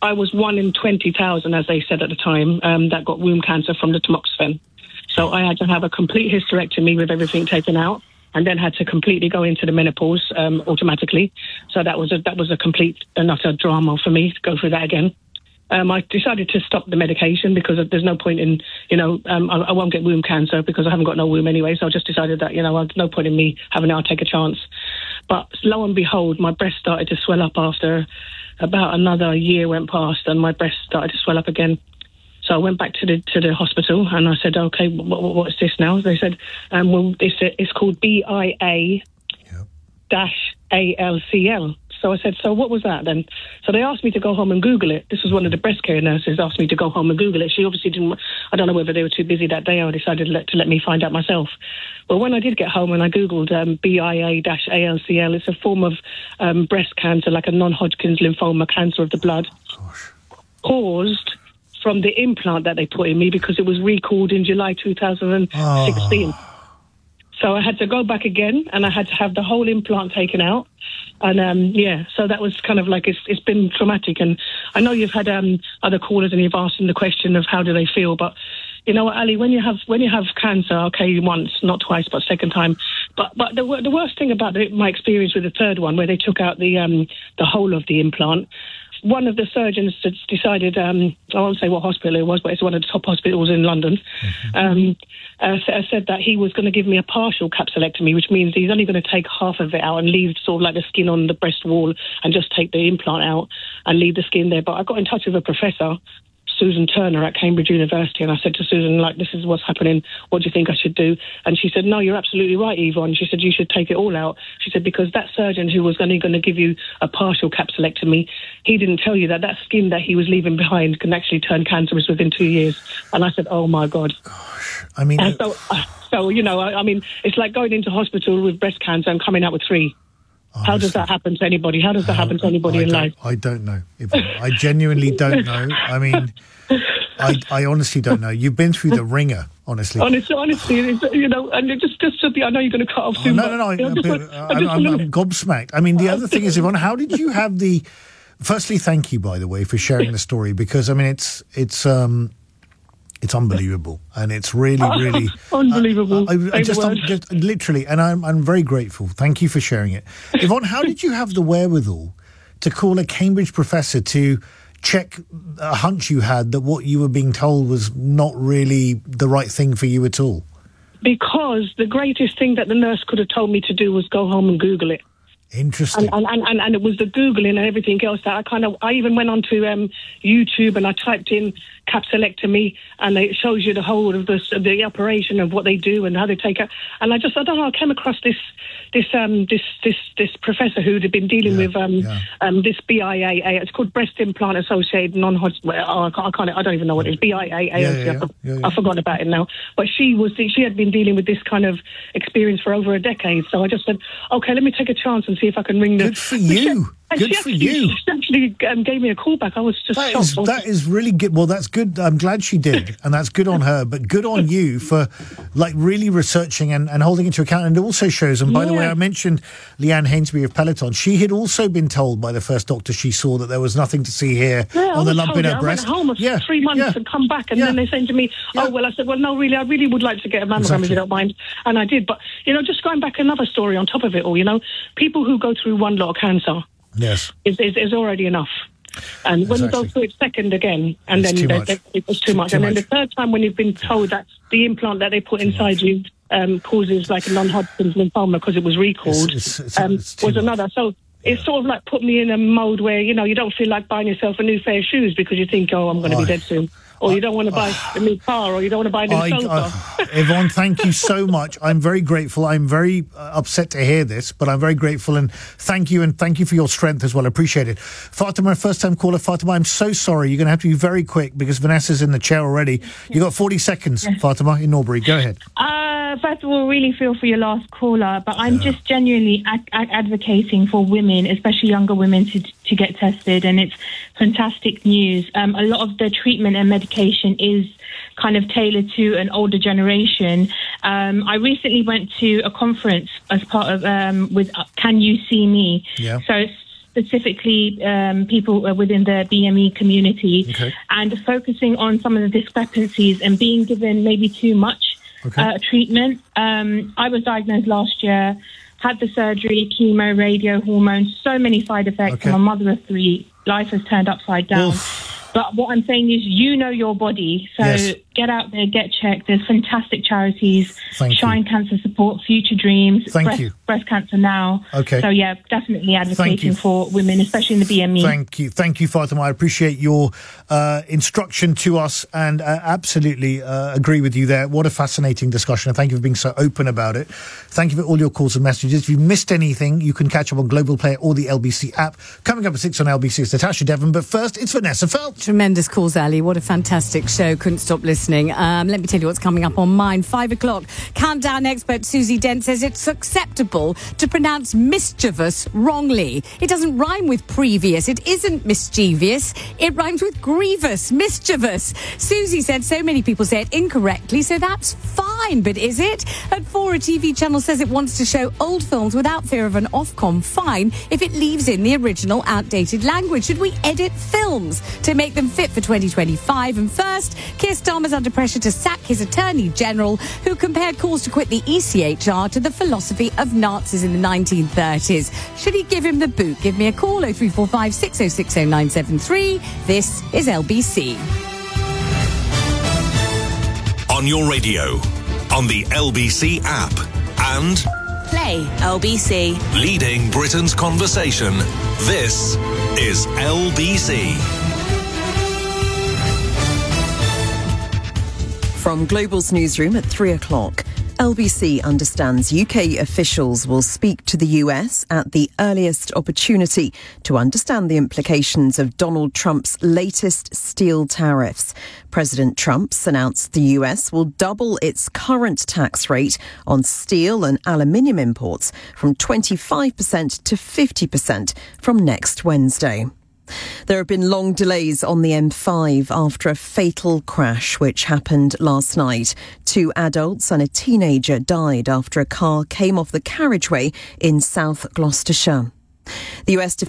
[SPEAKER 28] I was one in twenty thousand, as they said at the time, um, that got womb cancer from the tamoxifen. So I had to have a complete hysterectomy with everything taken out, and then had to completely go into the menopause um, automatically. So that was a that was a complete and utter drama for me to go through that again. Um, I decided to stop the medication because there's no point in, you know, um, I, I won't get womb cancer because I haven't got no womb anyway. So I just decided that, you know, there's no point in me having it. I'll take a chance. But lo and behold, my breast started to swell up after about another year went past, and my breast started to swell up again. So I went back to the to the hospital and I said, okay, what, what, what's this now? They said, um, well, it's, it's called B I A dash A L C L. So I said, so what was that then? So they asked me to go home and Google it. This was one of the breast care nurses asked me to go home and Google it. She obviously didn't, I don't know whether they were too busy that day or decided to let, to let me find out myself. But when I did get home and I Googled um, B I A dash A L C L, it's a form of um, breast cancer, like a non-Hodgkin's lymphoma, cancer of the blood, Gosh. caused from the implant that they put in me because it was recalled in July two thousand sixteen. Oh. So I had to go back again and I had to have the whole implant taken out. And, um, yeah, so that was kind of like, it's, it's been traumatic. And I know you've had um, other callers and you've asked them the question of how do they feel. But, you know what, Ali, when you have when you have cancer, okay, once, not twice, but second time. But but the the worst thing about the, my experience with the third one, where they took out the um, the whole of the implant, one of the surgeons decided, um, I won't say what hospital it was, but it's one of the top hospitals in London, mm-hmm. um, uh, said that he was going to give me a partial capsulectomy, which means he's only going to take half of it out and leave sort of like the skin on the breast wall and just take the implant out and leave the skin there. But I got in touch with a professor, Susan Turner at Cambridge University, and I said to Susan, like, this is what's happening, what do you think I should do? And she said, no, you're absolutely right, Yvonne. She said, you should take it all out. She said, because that surgeon who was only going to give you a partial capsulectomy, he didn't tell you that that skin that he was leaving behind can actually turn cancerous within two years. And I said, oh my God.
[SPEAKER 1] Gosh, I mean...
[SPEAKER 28] And so, uh, so, you know, I, I mean, it's like going into hospital with breast cancer and coming out with three. Honestly. How does that happen to anybody? How does that happen to anybody
[SPEAKER 1] I
[SPEAKER 28] in life?
[SPEAKER 1] I don't know. I genuinely don't know. I mean, I, I honestly don't know. You've been through the ringer, honestly.
[SPEAKER 28] Honestly, honestly, it's, you know, and it just, just to be, I know you're going to cut off soon.
[SPEAKER 1] Oh, no, no, no.
[SPEAKER 28] You know,
[SPEAKER 1] I'm,
[SPEAKER 28] want,
[SPEAKER 1] I'm, I'm, I'm gobsmacked. I mean, the other thing is, Yvonne, how did you have the... Firstly, thank you, by the way, for sharing the story, because, I mean, it's it's um, it's unbelievable, and it's really, really...
[SPEAKER 28] unbelievable.
[SPEAKER 1] Uh, I, I just, I'm just, literally, and I'm, I'm very grateful. Thank you for sharing it. Yvonne, how did you have the wherewithal to call a Cambridge professor to check a hunch you had that what you were being told was not really the right thing for you at all?
[SPEAKER 28] Because the greatest thing that the nurse could have told me to do was go home and Google it.
[SPEAKER 1] Interesting.
[SPEAKER 28] And, and, and, and it was the Googling and everything else that I kind of, I even went onto um, YouTube and I typed in capsulectomy, and it shows you the whole of the, the operation of what they do and how they take it. And I just, I don't know, I came across this this um, this this this professor who'd been dealing yeah, with um, yeah. um, this B I A, it's called Breast Implant Associated Non-Hodgkin, oh, I, can't, I can't, I don't even know what it is, B I A, yeah, yeah, yeah, yeah, yeah. I've forgotten about it now. But she was, she had been dealing with this kind of experience for over a decade. So I just said, okay, let me take a chance and see if I can ring the...
[SPEAKER 1] Good for you.
[SPEAKER 28] And
[SPEAKER 1] good
[SPEAKER 28] she
[SPEAKER 1] for
[SPEAKER 28] actually,
[SPEAKER 1] you.
[SPEAKER 28] She actually um, gave me a call back. I was just
[SPEAKER 1] that
[SPEAKER 28] shocked.
[SPEAKER 1] Is, that is really good. Well, that's good. I'm glad she did, and that's good on her. But good on you for like really researching and, and holding it to account. And it also shows. And by yeah. the way, I mentioned Leanne Hainsbury of Peloton. She had also been told by the first doctor she saw that there was nothing to see here
[SPEAKER 28] yeah,
[SPEAKER 1] on the lump in her
[SPEAKER 28] I
[SPEAKER 1] breast.
[SPEAKER 28] I went home for
[SPEAKER 1] yeah.
[SPEAKER 28] three months
[SPEAKER 1] yeah.
[SPEAKER 28] and come back, and
[SPEAKER 1] yeah.
[SPEAKER 28] then they saying to me, "Oh
[SPEAKER 1] yeah.
[SPEAKER 28] well," I said, "Well, no, really, I really would like to get a mammogram exactly. if you don't mind," and I did. But you know, just going back another story on top of it all, you know, people who go through one lot of cancer.
[SPEAKER 1] Yes,
[SPEAKER 28] is, is, is already enough. And when exactly. you go through it second again, and
[SPEAKER 1] it's
[SPEAKER 28] then
[SPEAKER 1] too
[SPEAKER 28] they, they, it's too much. Too and much. Then the third time when you've been told that the implant that they put too inside much. you um, causes like a non-Hodgkin's lymphoma because it was recalled,
[SPEAKER 1] it's, it's, it's,
[SPEAKER 28] um,
[SPEAKER 1] it's
[SPEAKER 28] was
[SPEAKER 1] much.
[SPEAKER 28] another. So it's yeah. sort of like put me in a mode where, you know, you don't feel like buying yourself a new pair of shoes because you think, oh, I'm going to be dead soon. Or you don't want to buy a new car, or you don't want to buy a new
[SPEAKER 1] I,
[SPEAKER 28] sofa.
[SPEAKER 1] Uh, Yvonne, thank you so much. I'm very grateful. I'm very uh, upset to hear this, but I'm very grateful, and thank you, and thank you for your strength as well. I appreciate it. Fatima, first-time caller. Fatima, I'm so sorry. You're going to have to be very quick because Vanessa's in the chair already. You got forty seconds, yes. Fatima, in Norbury. Go ahead.
[SPEAKER 4] Uh, first of all, really feel for your last caller, but I'm yeah. just genuinely ad- ad- advocating for women, especially younger women, to to get tested, and it's fantastic news. Um, a lot of the treatment and medication is kind of tailored to an older generation. Um, I recently went to a conference as part of um, with uh, Can You See Me?
[SPEAKER 1] Yeah.
[SPEAKER 4] So specifically um, people uh, within the B M E community,
[SPEAKER 1] Okay.
[SPEAKER 4] and focusing on some of the discrepancies and being given maybe too much
[SPEAKER 1] Okay.
[SPEAKER 4] uh, treatment. Um, I was diagnosed last year, had the surgery, chemo, radio, hormones, so many side effects.
[SPEAKER 1] Okay.
[SPEAKER 4] I'm a mother of three. Life has turned upside down. But what I'm saying is, you know your body, so
[SPEAKER 1] Yes.
[SPEAKER 4] get out there, get checked. There's fantastic charities,
[SPEAKER 1] Thank you.
[SPEAKER 4] Shine Cancer Support, Future Dreams,
[SPEAKER 1] Thank
[SPEAKER 4] breast,
[SPEAKER 1] you.
[SPEAKER 4] breast Cancer Now.
[SPEAKER 1] Okay.
[SPEAKER 4] So yeah, definitely advocating
[SPEAKER 1] you.
[SPEAKER 4] for women, especially in the B M E.
[SPEAKER 1] Thank you. Thank you, Fatima. I appreciate your uh, instruction to us and uh, absolutely uh, agree with you there. What a fascinating discussion. And thank you for being so open about it. Thank you for all your calls and messages. If you missed anything, you can catch up on Global Player or the L B C app. Coming up at six on L B C, it's Natasha Devon. But first, it's Vanessa Feltz.
[SPEAKER 5] Tremendous calls, Ali. What a fantastic show. Couldn't stop listening. Um, let me tell you what's coming up on mine. Five o'clock. Countdown expert Susie Dent says it's acceptable to pronounce mischievous wrongly. It doesn't rhyme with previous. It isn't mischievous. It rhymes with grievous, mischievous. Susie said so many people say it incorrectly, so that's fine. But is it? At four, a T V channel says it wants to show old films without fear of an Ofcom fine if it leaves in the original outdated language. Should we edit films to make them fit for twenty twenty-five? And first, Keir Starmer's under pressure to sack his Attorney General, who compared calls to quit the E C H R to the philosophy of Nazis in the nineteen thirties. Should he give him the boot? Give me a call, oh three four five, six oh six oh nine seven three. This is L B C.
[SPEAKER 2] On your radio, on the L B C app, and
[SPEAKER 19] Play L B C.
[SPEAKER 2] leading Britain's conversation. This is L B C.
[SPEAKER 8] From Global's newsroom at three o'clock, L B C understands U K officials will speak to the U S at the earliest opportunity to understand the implications of Donald Trump's latest steel tariffs. President Trump's announced the U S will double its current tax rate on steel and aluminium imports from twenty-five percent to fifty percent from next Wednesday. There have been long delays on the M five after a fatal crash which happened last night. Two adults and a teenager died after a car came off the carriageway in South Gloucestershire. The U S Defence